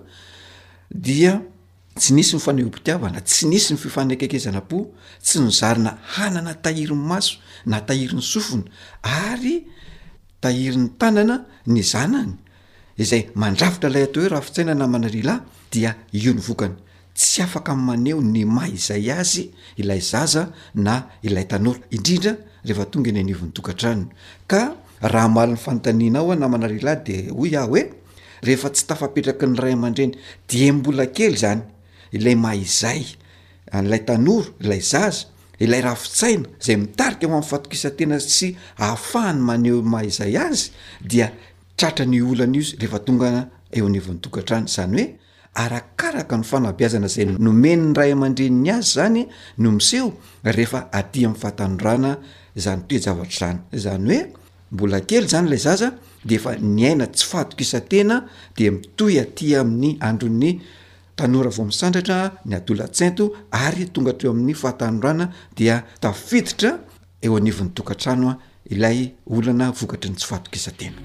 dia tsy nisy ny fanehoam-pitiavana tsy nisy ny fifanekekezana-po tsy nozarina hanana tahirin'ny maso na tahirin'ny sofina ary tahirin'ny tanana ny zanany izay mandrafitra lay atao hoe rafitsaina namana rila dia io ny vokany tsy afaka maneho ny maha izay azy ilay zaza na ilay tanora indrindra rehefa tonga eny anivon'ny tokantrano ka raha maly ny fanontaniana ao a namana rila de hoy ah hoe rehefa tsy tafapetraky ny ray aman-dreny dia mbola kely zany ilay maha izay ilay tanora ilay zaza ilay rafitsaina zay mitarika ao amin'ny fatokisantena sy ahafahany maneho maha izay azy dia tratra ny olana izy rehefa tonga eo anivon'ny tokantrano zany hoe arakaraka ny fanabeazana zay nomeny ny ray aman-dreniny azy zany no miseho rehefa aty amin'ny fahatanorana zany toe-javatra zany zany hoe mbola kely zany lay zaza de efa ny aina tsy fatokisantena de mitoy aty amin'ny andron'ny tanora vao misandratra ny adolatsento ary tonga treo amin'ny fahatanorana dia tafiditra eo anivon'ny tokantrano ilay olana vokatry ny tsy fatokisantena.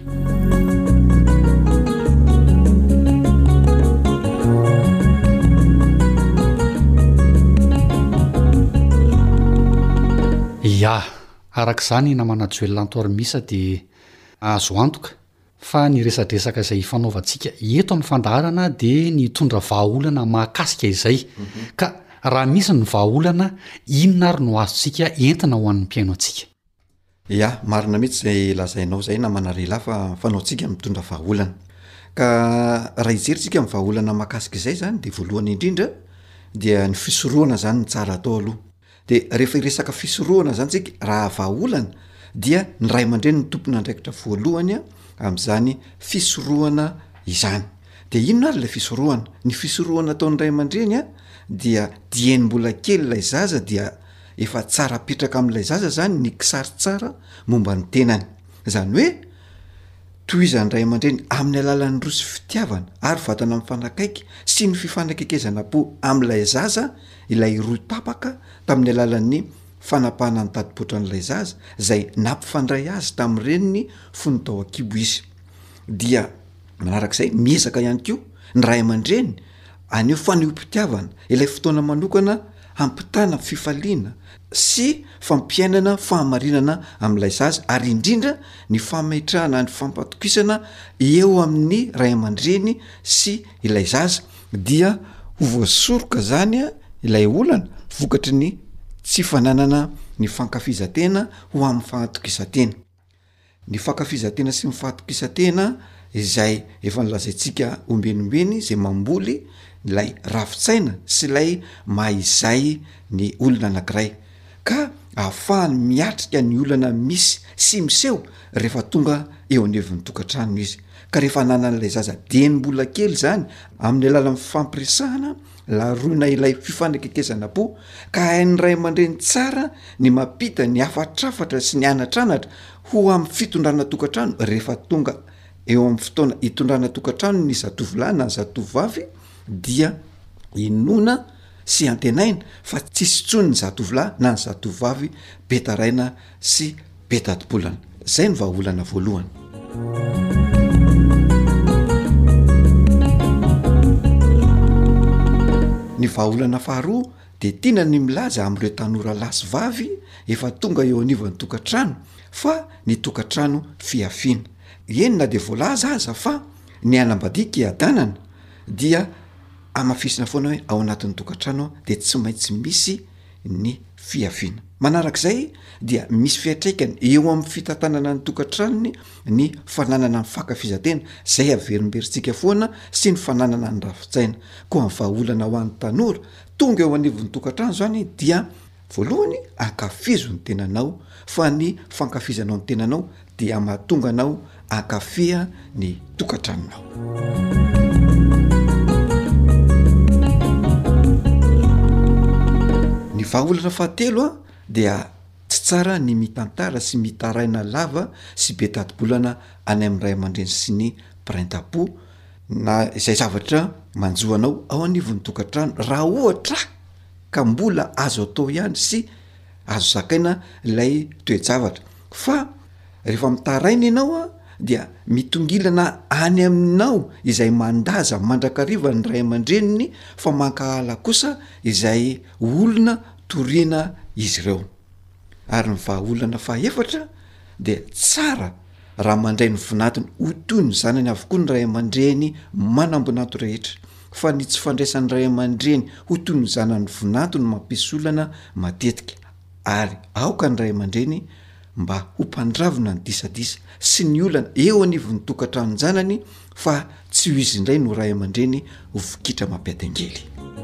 Ya arak'izany namana joelanto ormisa de azo antoka fa ny resadresaka izay fanaovantsika eto amin'ny fandaharana de ny tondra vahaolana mahakasika izay mm-hmm. ka raha misy ny vahaolana inona ary no azontsika entina ho an'ny mpiaino antsika. Ya marina mihitsy zay lazainao zay namana rila fa fanaontsika mitondra vahaolana ka raha ijerintsika amin'ny vahaolana mahakasika izay zany de voalohany indrindra dia ny fisorohana zany ny tsara atao aloha de rehefa iresaka fisorohana zany tsika raha vahaolana dia ny ray aman-dreny ny tompona andraikitra voalohany a amin'izany fisorohana izany de inona ary lay fisorohana ny fisorohana ataon'ny ray aman-dreny a dia dieny mbola kely lay zaza dia efa tsara petraka amin'ilay zaza zany ny kisary tsara momba ny tenany zany hoe toy izany ray aman-dreny amin'ny alalan'ny rosy fitiavana ary vatana amin'ny fanakaiky sy ny fifanekekezana-po amin'ilay zaza ilay roy tapaka tamin'ny alalan'ny fanapahana ny tadipotra n'ilay zaza zay nampifandray azy tamin'ny reniny fony tao akibo izy dia manarak'izay miezaka ihany koa ny ray aman-dreny aneo faneom-pitiavana ilay fotoana manokana hampitana fifaliana sy fampiainana fahamarinana amin'ilay zaza ary indrindra ny fametrahana ny fampatokisana eo amin'ny ray aman-dreny sy ilay zaza dia ho voasoroka zany a ilay olana vokatry ny tsy fananana ny fankafizatena ho amin'ny fahatokisatena. Ny fankafizatena sy ny fahatokisatena izay efa nilazaintsika ombenombeny izay mamboly ilay rafitsaina sy ilay mahaizay ny olona anankiray ka ahafahany miatrika ny olana misy sy miseho rehefa tonga eo aneviny tokantrano izy. Ka rehefa nanan'ilay zaza deny-mbola kely zany amin'ny alalan'ny fampiresahana laroina ilay fifandrakekezana-po ka hain'ny ray aman-dreny tsara ny mampita ny afatrafatra sy ny anatranatra ho amin'ny fitondrana tokantrano rehefa tonga eo amin'ny fotoana hitondrana tokantrano ny zatovolahy na ny zatovavy dia inona sy antenaina fa tsisy tsony ny zatovolahy na ny zatovavy betaraina sy betadipolana. Zay ny vahaolana voalohany. Ny vahaolana faharoa de tiana ny milaza amin'ireo tanora lasy vavy efa tonga eo anivon'ny tokantrano fa ny tokantrano fiafiana. Eny na de voalaza aza fa ny anambadiaka iadanana dia amafisina foana hoe ao anatin'ny tokantrano de tsy maintsy misy ny fiafiana. Manarak'izay dia misy fiatraikany eo amin'ny fitantanana ny tokantranony ny fananana ny fankafizatena zay averimberintsika foana sy ny fananana ny rafitsaina. Koa ny vahaolana ho an'ny tanora tonga eo anivon'ny tokantrano zany dia voalohany ankafizo ny tenanao fa ny fankafizanao ny tenanao dia mahatonga anao ankafia ny tokantranonao. Ny vahaolana fahatelo a dia tsy tsara ny mitantara sy mitaraina lava sy betadibolana any amin'ny ray aman-dreny sy ny pirain-tampo na izay zavatra manjoanao ao anivon'ny tokantrano raha ohatra ka mbola azo atao ihany sy azo zakaina ilay toe-javatra. Fa rehefa mitaraina ianao a dia mitongilana any aminao izay mandaza mandrakariva ny ray aman-dreniny fa mankahala kosa izay olona toriana izy ireo. Ary ny vahaolana fahaefatra de tsara raha mandray ny vinatiny ho toy ny zanany avokoa ny ray aman-dreny manambonato rehetra fa ny tsy fandraisan'ny ray aman-dreny ho toy ny zanany vinatony mampisy olana matetika. Ary aoka ny ray aman-dreny mba ho mpandravina ny disadisa sy ny olana eo anivon'ny tokantrano zanany fa tsy ho izy indray no ray aman-dreny ho vokitra mampiadangely.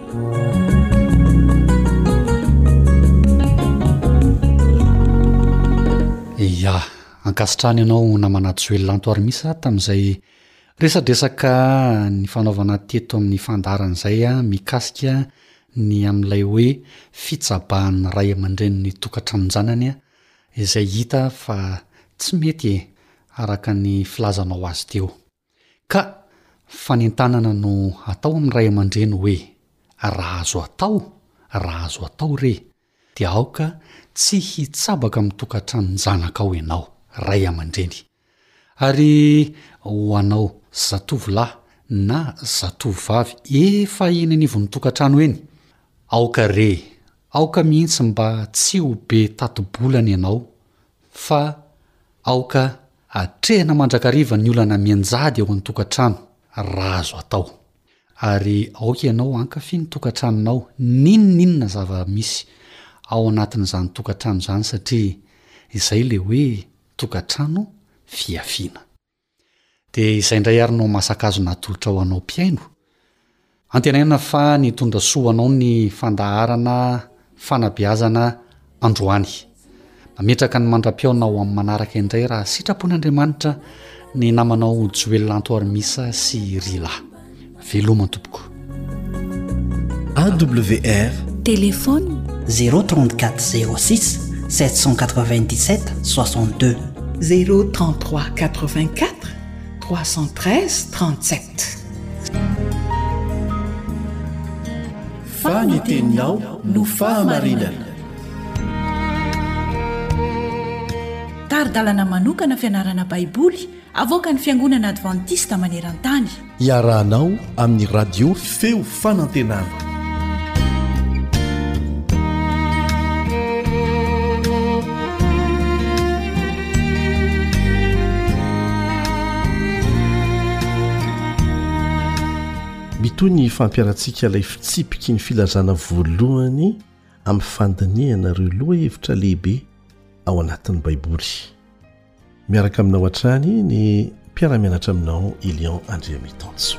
Ya, ankasitrany ianao namanajoelantoary misa tamin'izay resadresaka ny fanaovana teto amin'ny fandaran'izay a mikasika ny amin'ilay hoe fitsabahan'ny ray aman-dreny ny tokantranon-janany a izay hita fa tsy mety e araka ny filazanao azy teo. Ka fanentanana no atao amin'ny ray aman-dreny hoe raha azo atao, raha azo atao re dia aoka tsy hitsabaka amin'ny tokantranon zanaka ao ianao ray aman-dreny. Ary ho anao zatovolahy na zatovavy efa eny anivon'ny tokantrano eny, aoka re, aoka mihitsy mba tsy ho be tatibolana ianao fa aoka atrehana mandrakariva ny olana mianjady ao an-tokantrano raha azo atao. Ary aoka ianao ankafy ny tokantranonao ninoninona zava-misy ao anatin'izany tokantrano zany satria izay le hoe tokantrano fiafiana. De izay indray ary no masakazo natolotra ho anao mpiaino. Antenaina fa nitondra soa anao ny fandaharana fanabeazana androany. Mametraka ny mandra-piaona ao amin'ny manaraka indray raha sitrapon'Andriamanitra ny namanao Joelantoary misa sy Rila. Veloma tompoko. A W R téléphone zéro trente-quatre zéro six sept cent quatre-vingt-dix-sept soixante-deux zéro trente-trois quatre-vingt-quatre trois cent treize trente-sept. Faniteninao no fahamarinana. Taridalana manokana fianarana baiboly avoaka ny fiangonana advantista maneran-tany. iarahanao amin'ny radio feo fanantenana. mitoy ny fampiarantsika ilay fitsipiky ny filazana voalohany amin'ny fandiniana ireo loha hevitra lehibe ao anatin'ny baiboly. miaraka aminao hatrany ny mpiara-mianatra aminao Elion Andrea Mitanso.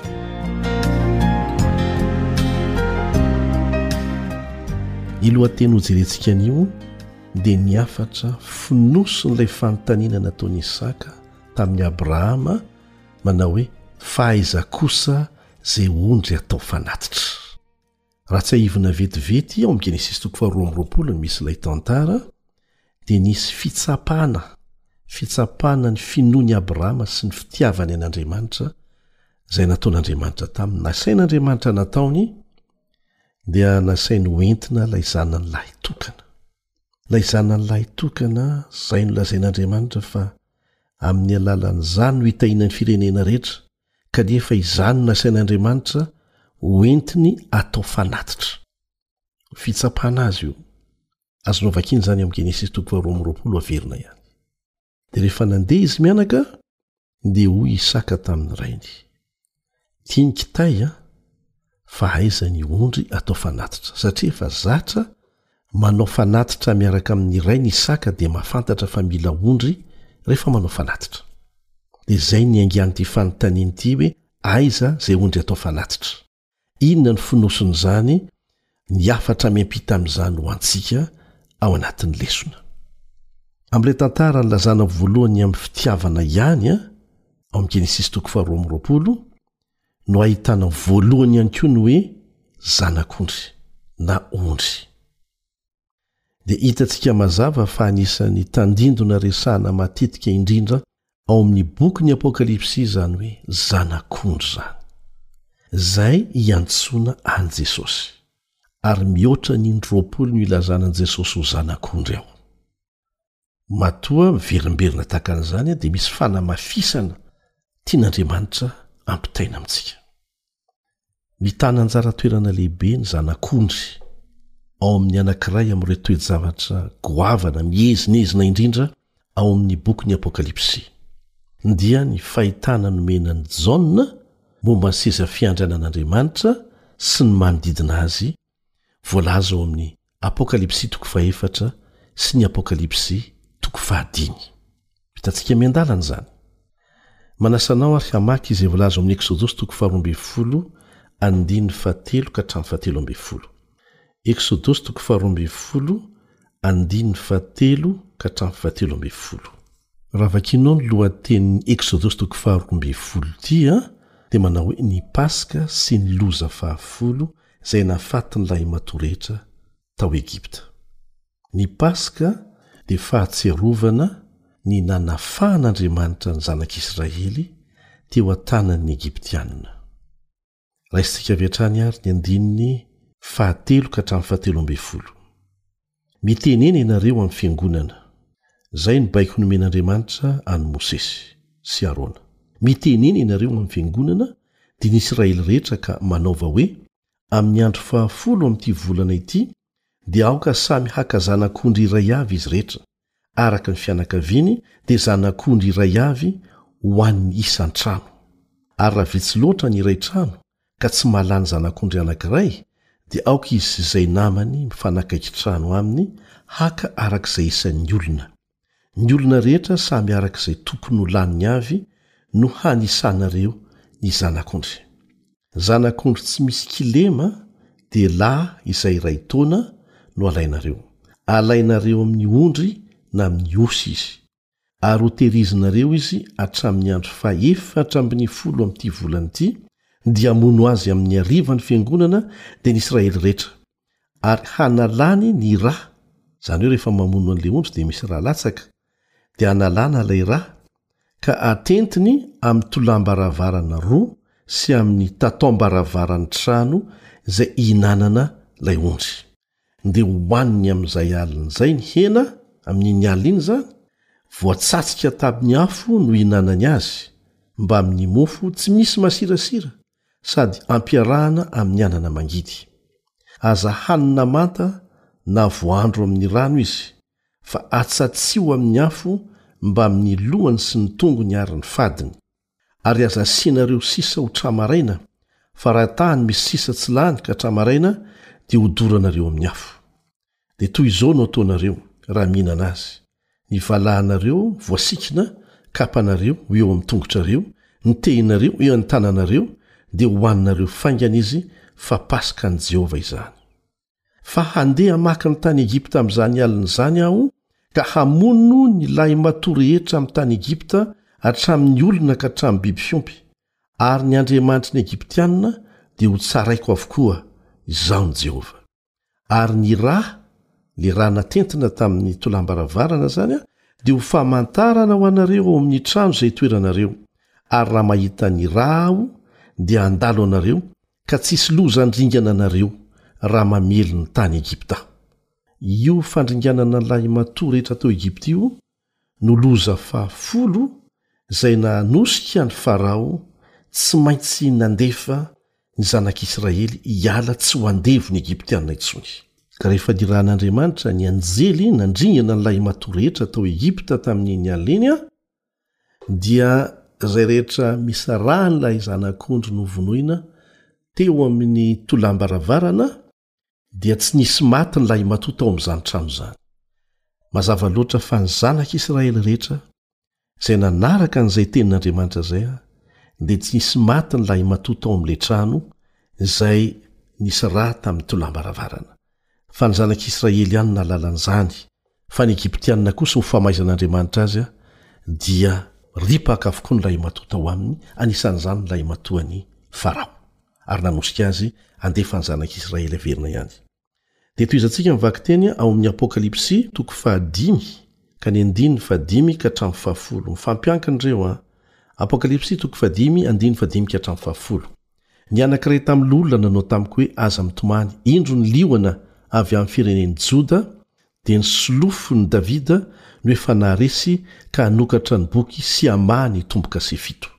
ny lohateny hojerentsika anio dia niafatra finoson'ilay fanontaniana nataon'i Isaka tamin'ny Abrahama manao hoe fa aiza kosa zay ondry atao fanatitra. raha tsy haivina vetivety ao amin'ny Genesis toko faharoa amby roapolo ny misy ilay tantara dia nisy fitsapana fitsapana ny finoany Abrahama sy ny fitiavany an'Andriamanitra izay nataon'Andriamanitra taminy. nasain'Andriamanitra nataony dia nasainy hoentina ilay zanany lahy tokana. ilay zanany lahy tokana izay no lazain'Andriamanitra fa amin'ny alalan'izany no hitahinany firenena rehetra, kanefa izany no nasain'Andriamanitra hoentiny atao fanatitra. fitsapana azy io azonao vakiana izany amin'ny Genesis toko faharoa amby roapolo averina ihany. dia rehefa nandeha izy mianaka dia hoy Isaka tamin'ny rainy, tiany kitay a fa aiza ny ondry atao fanatitra, satria efa zatra manao fanatitra miaraka amin'ny rainy Isaka dia mahafantatra fa mila ondry rehefa manao fanatitra. dia izay ny angian'ity fanontaniana ity hoe aiza zay ondry atao fanatitra. inona ny finosin'izany niafatra miampita amin'izany ho antsika ao anatin'ny lesona. amin'ilay tantara ny lazana voalohany amin'ny fitiavana ihany a ao amin'ny Genesis toko faharoa amby roapolo no ahitana voalohany ihany koa ny hoe zanak'ondry na ondry. dia hitantsika mazava fa anisan'ny tandindona resahana matetika indrindra ao amin'ny boky ny Apokalipsy izany hoe zanak'ondry zany. zay iantsoana an Jesosy ary mihoatra ny indroapolo no ilazanan'i Jesosy ho zanak'ondry ao. matoa miverimberina tahaka an'izany dia misy fanamafisana tian'Andriamanitra ampitaina amintsika. mitana anjara toerana lehibe ny zanak'ondry ao amin'ny anankiray amin'ireo toe-javatra goavana miezinezina indrindra ao amin'ny boky ny Apokalipsy dia ny fahitana nomenan'ny Jaona momba ny seza fiandrianan'Andriamanitra sy ny manodidina azy, voalaza ao amin'ny Apokalipsy toko faefatra sy ny Apokalipsy toko fahadimy. Hitantsika miandalana izany. manasanao ary hamaky izay voalaza ao amin'ny Exodosy toko faharoa ambin'ny folo andininy fahatelo ka hatramin'ny fahatelo ambin'ny folo. Exodosy toko faharoa ambin'ny folo andininy fahatelo ka hatramin'ny fahatelo ambin'ny folo. raha vakinao ny lohatenin'ny Exodosy toko faharoa ambin'ny folo dia dia manao hoe ny Paska sy ny loza fahafolo izay nafatin'ilay matorehetra tao Egipta. ny Paska dia fahatserovana ny nanafahan'Andriamanitra ny zanak'Israely teo an-tanan'ny Egiptianina. raisitsika avy hatrany ary ny andininy fahatelo ka hatramin'ny fahatelo ambin'ny folo. mitenena ianareo amin'ny fiangonana, izay no baiko nomen'Andriamanitra any Mosesy sy Arona. mitenena ianareo amin'ny fiangonana dia ny Israely rehetra ka manaova hoe amin'ny andro fahafolo amin'ity volana ity dia aoka samy haka zanak'ondry iray avy izy rehetra araka ny fianakaviany, dia zanak'ondry iray avy ho an'ny isan-trano. ary raha vitsy loatra ny iray trano ka tsy mahalany zanak'ondry anankiray dia aoka izy izay namany mifanakaiky trano aminy haka arak'izay isan'ny olona. ny olona rehetra samy arak'izay tokony ho laniny avy no hanisanareo ny zanak'ondry. zanak'ondry tsy misy kilema dia lahy izay iray taona no alainareo. alainareo amin'ny ondry na amin'ny osy izy, ary ho tehirizinareo izy hatramin'ny andro faefatra ambin'ny folo amin'ity volana ity, dia hamono azy amin'ny arivany fiangonana dia ny Israely rehetra, ary hanalany ny rà. Izany hoe rehefa mamono an'ilay ondry dia misy rà latsaka, dia hanalana ilay rà ka atentiny amin'ny tolam-baravarana roa sy amin'ny tatom-baravarany trano izay ihinanana ilay ondry. dia hohaniny amin'izay alina izay ny hena amin'iny alina iny zany, voatsatsika tamin'ny afo no hinanany azy mba amin'ny mofo tsy misy masirasira sady ampiarahana amin'ny anana mangidy. Aza hanina manta na voandro amin'ny rano izy fa atsatsio amin'ny afo mba amin'ny lohany sy ny tongony ary ny fadiny. Ary aza asianareo sisa ho tramaraina fa raha tahany misy sisa tsy lany ka tramaraina dia hodoranareo amin'ny afo. Dia toy izao no ataonareo raha mihinana azy. Ny valahanareo voasikina kapanareo eo amin'ny tongotrareo, ny tehinareo eo amin'ny tananareo dia hohaninareo faingana izy fa pasika an' Jehova izany. Fa handeha maka ny tany Egipta amin'izany alina izany aho ka hamono ny lahy matory rehetra amin'ny tany Egipta hatramin'ny olona ka hatramin'ny biby fiompy, ary ny andriamanitry ny Egiptianina dia ho tsaraiko avokoa, izao ny Jehova. Ary ny rà, le rà natentina tamin'ny tolambaravarana zany a, dia ho famantarana ho anareo ao amin'ny trano izay toeranareo. Ary raha mahita ny rà aho dia handalo anareo ka tsisy loza handringana anareo raha mamely ny tany Egipta. Io fandringanana lahy matory rehetra tao Egipta io no loza fahafolo izay nanosika ny Farao tsy maintsy nandefa ny zanak'Israely hiala tsy ho andevo ny Egiptianina intsony. Ka rehefa nirahan'Andriamanitra ny anjely nandringana ny lahy matory rehetra tao Egipta tamin'iny aliny a, dia izay rehetra misy rahan'ilay zanak'ondry novonoina teo amin'ny tolambaravarana dia tsy nisy maty ny lahy matory tao amin'izany trano izany. Mazava loatra fa ny zanak'Israely rehetra izay nanaraka an'izay tenin'Andriamanitra izay a, dia tsy nisy maty ny lahy matory tao amin'ilay trano izay nisy rà tamin'ny tolambaravarana. Fa ny zanak'Israely ihany nalalan'izany, fa ny Egiptianina kosa ho famaizan'Andriamanitra azy a, dia ripaka avokoa ny lahy matory tao aminy, anisan'izany ny lahy matoan'ny Farao, ary nanosika azy andefa ny zanak'Israely averina ihany. Dia toy izantsika mivaky teny ao amin'ny Apokalipsy toko fahadimy ka ny andininy fahadimy ka hatramin'ny fahafolo. Mifampiankina ireo a. Apokalipsy toko fahadimy andininy fahadimy ka hatramin'ny fahafolo. Ny anankiray tamin'ny olona nanao tamiko hoe aza mitomany indro ny liona avy amin'ny firenen'i Joda dia ny solofony Davida no efa naharesy ka hanokatra ny boky sy hamahany tomboka sy fito.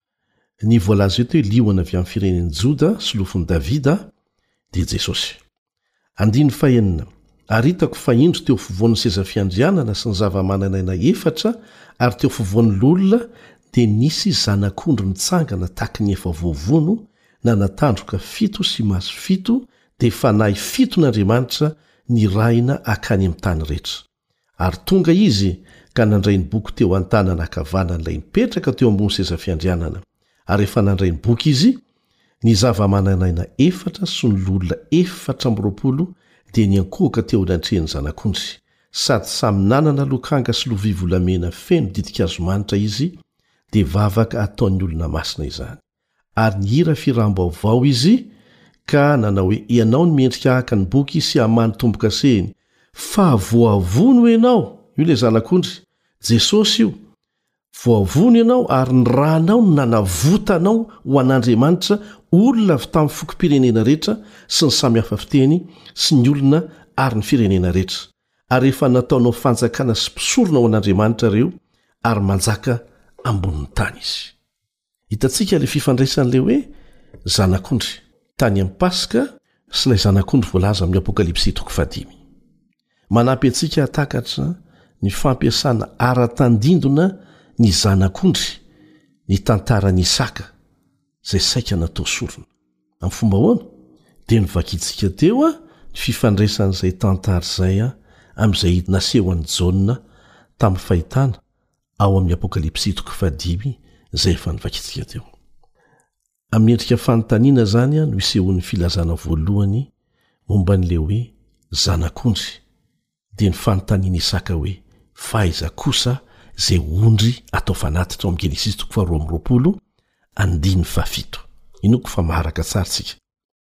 Ny voalaza eto hoe liona avy amin'ny firenen'i Joda, solofony Davida dia Jesosy. Andiny fahenina, ary hitako fa indro teo fovoan'ny seza fiandrianana sy ny zava-mananaina efatra ary teo fovoan'ny olona dia nisy zanak'ondry nitsangana taky ny efa voavono na natandroka fito sy maso fito dia fanahy fito n'Andriamanitra ny raina akany amin'ny tany rehetra. Ary tonga izy ka nandray ny boky teo an-tanana ankavanan'ilay nipetraka teo ambony seza fiandrianana. Ary efa nandray ny boky izy, ny zava-mananaina efatra sy ny olona efatra amby roapolo dia niankohaka teo anatrehan'ny zanak'ondry, sady samy nanana lokanga sy lovia volamena feno didikazomanitra izy, dia vavaka ataon'ny olona masina izany. Ary nihira firam-baovao izy ka nanao hoe ianao ny mendrika haka ny boky sy hamany tomboka sehiny, fa voavono ianao, io ilay zanak'ondry, Jesosy io. Voavono ianao ary ny rahanao no nanavotanao ho an'Andriamanitra olona avy tamin'ny fokom-pirenena rehetra sy ny samy hafa fiteny sy ny olona ary ny firenena rehetra. Ary efa nataonao fanjakana sy mpisorona ho an'Andriamanitra ireo ary manjaka ambonin'ny tany izy. Hitantsika ilay fifandraisan'ilay hoe zanak'ondry tany amin'ny Pasika sy ilay zanak'ondry voalaza amin'ny Apokalipsy toko fahadimy. Manampy antsika hatakatra ny fampiasana ara-tandindona ny zanak'ondry ny tantaran'i Isaka izay saika natao sorona. Amin'ny fomba ahoana dia nivakintsika teo a ny fifandraisan'izay tantara izay a amin'izay naseho an'i Jaona tamin'ny fahitana ao amin'ny Apokalipsy toko fahadimy izay efa nivakintsika teo. Amin'ny endrika fanontaniana zany a no isehon'ny filazana voalohany momba n'ilay hoe zanak'ondry dia ny fanontaniana Isaka hoe faiza kosa zay ondry atao fanatitra ao amin'ny Genesis toko faharoa amby roapolo andiny fahafito. Inoko fa maharaka tsara tsika.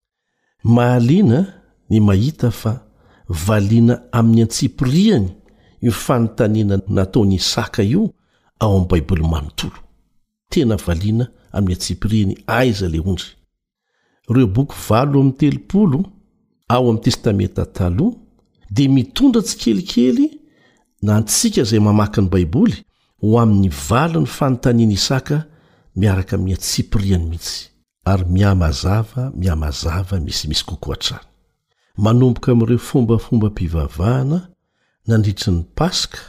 Mahaliana ny mahita fa valiana amin'ny antsipiriany io fanontaniana nataon'i Isaka io ao amin'ny Baiboly manontolo. Tena valiana amin'ny antsipiriany aiza le ondry. Ireo boky valo amin'ny telopolo ao amin'ny testamenta taloha dia mitondra tsikelikely na antsika izay mamaky ny Baiboly ho amin'ny valo ny fanontaniana Isaka miaraka amin'ny Tsipriany mihitsy ary miamazava miamazava misimisy kokoa hatrany. Manomboka amin'ireo fombafomba-pivavahana nandritry ny Paska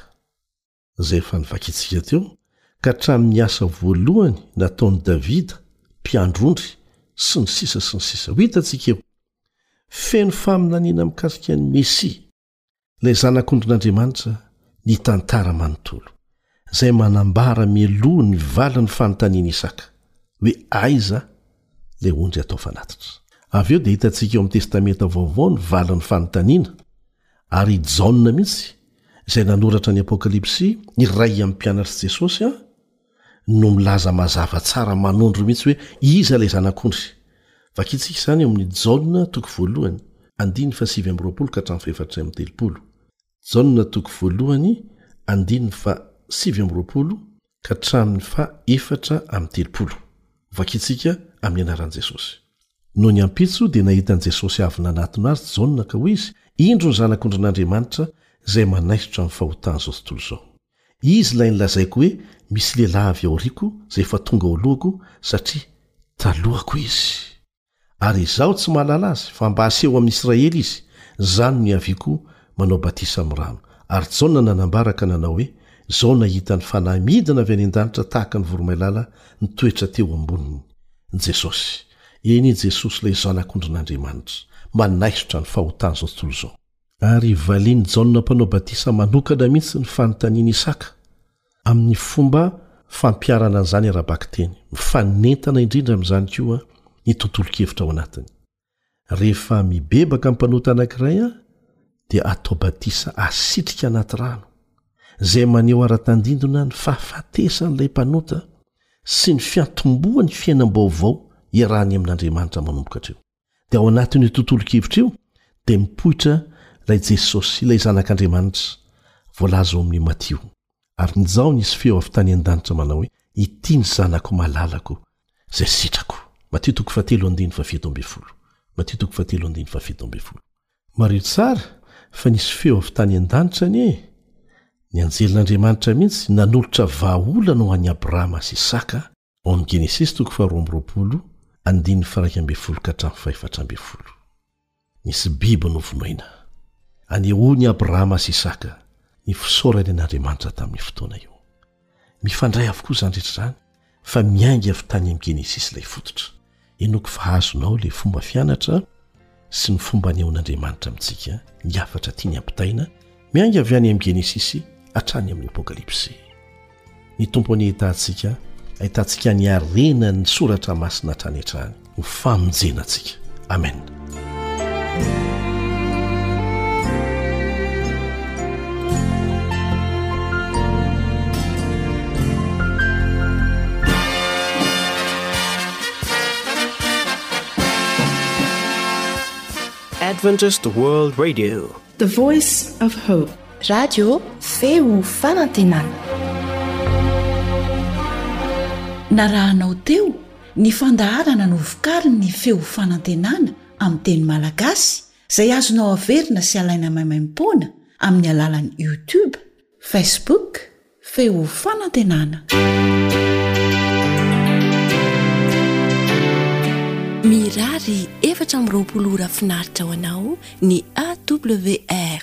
izay efa nivakitsika teo ka hatramin'ny asa voalohany nataon'i Davida mpiandrondry sy ny sisa sy ny sisa. Ho hitantsika eo feno faminaniana mikasika ny Mesia ilay zanak'ondrin'Andriamanitra ny tantara manontolo izay manambara mialoha ny vala ny fanontaniana Isaka hoe aiza ilay ondry atao fanatitra. Avy eo dia hitantsika eo amin'ny testamenta vaovao ny vala ny fanontaniana ary Jaona mihitsy izay nanoratra ny Apokalipsy ny ray amin'ny mpianatry Jesosy a no milaza mazava tsara manondro mihitsy hoe iza ilay zanak'ondry. Vakitsika izany eo amin'ny Jaona toko voalohany andiny fa sivy amby roapolo ka hatramin'ny faefatra amby telopolo. Jaona toko voalohany andiny fa sivy amby roapolo ka hatramin'ny fa efatra amby telopolo. Vakitsika amin'ny anaran'i Jesosy. No ny ampitso dia nahitan'i Jesosy avy nanatona azy Jaona ka hoy izy, indro ny zanak'ondrin'Andriamanitra izay manaisotra amin'ny fahotana izao tontolo izao. Izy ilay nilazaiko hoe misy lehilahy avy aoriako izay efa tonga ao alohako satria talohako izy. Ary izaho tsy mahalala azy fa mba aseho amin'ny Israely izy, izany ny aviako manao batisa amin'ny rano. Ary Jaona nanambaraka nanao hoe izao nahita ny fanahy midina avy any an-danitra tahaka ny voromailala nitoetra teo amboniny. Jesosy, eny Jesosy ilay zanak'ondrin'Andriamanitra manaisotra ny fahotana izao tontolo izao. Ary valiany Jaona mpanao batisa manokana mihitsy ny fanontaniana Isaka amin'ny fomba fampiarana an'izany ara-baky-teny, mifanentana indrindra amin'izany koa ny tontolo-kevitra ao anatiny. Rehefa mibebaka mpanota anankiray a dia atao batisa asitrika anaty rano izay maneho ara-tandindona ny fahafatesan'ilay mpanota sy ny fiantomboany fiainam-baovao iarahany amin'Andriamanitra manomboka hatreo. Dia ao anatin'io tontolo-kevitra io dia mipoitra ilay Jesosy ilay zanak'Andriamanitra voalaza ao amin'ny Matio. Ary nizao nisy feo avy tany an-danitra manao hoe ity ny zanako malalako izay sitrako. Matio toko fahatelo andiny fa fito amby folo. Matio toko fahatelo andiny fa fito amby folo. Mario tsara fa nisy feo avy tany an-danitra ny e. Ny anjelin'Andriamanitra mihitsy nanolotra vahaolana ho an'i Abrahama sy Isaka ao amin'ny Genesis toko faharoa amby roapolo andiny fairaika amby folo ka hatramin'ny faefatra amby folo. Nisy biby novonoina anehoany Abrahama sy Isaka ny fisaorany an'Andriamanitra tamin'ny fotoana io. Mifandray avokoa izany rehetra izany fa miainga avy tany amin'ny Genesis ilay fototra. Enoko fa azonao ilay fomba fianatra sy ny fomba anehoan'Andriamanitra amintsika ny afatra tiany ampitaina miainga avy any amin'ny Genesis hatrany amin'ny Apokalipsy. Ny tompo any ahitantsika ahitantsika ny arena ny soratra masina hatrany hatrany ho famonjenantsika. Amen. Adventist World Radio, the voice of hope. Radio feo fanantenana. Narahanao teo ny fandaharana no vokariny ny feo fanantenana amin'ny teny malagasy izay azonao averina sy alaina maimaimpoana amin'ny alalan'ny YouTube, Facebook, feo fanantenana. Mirary efatra amby roapolo ora finaritra ho anao ny A W R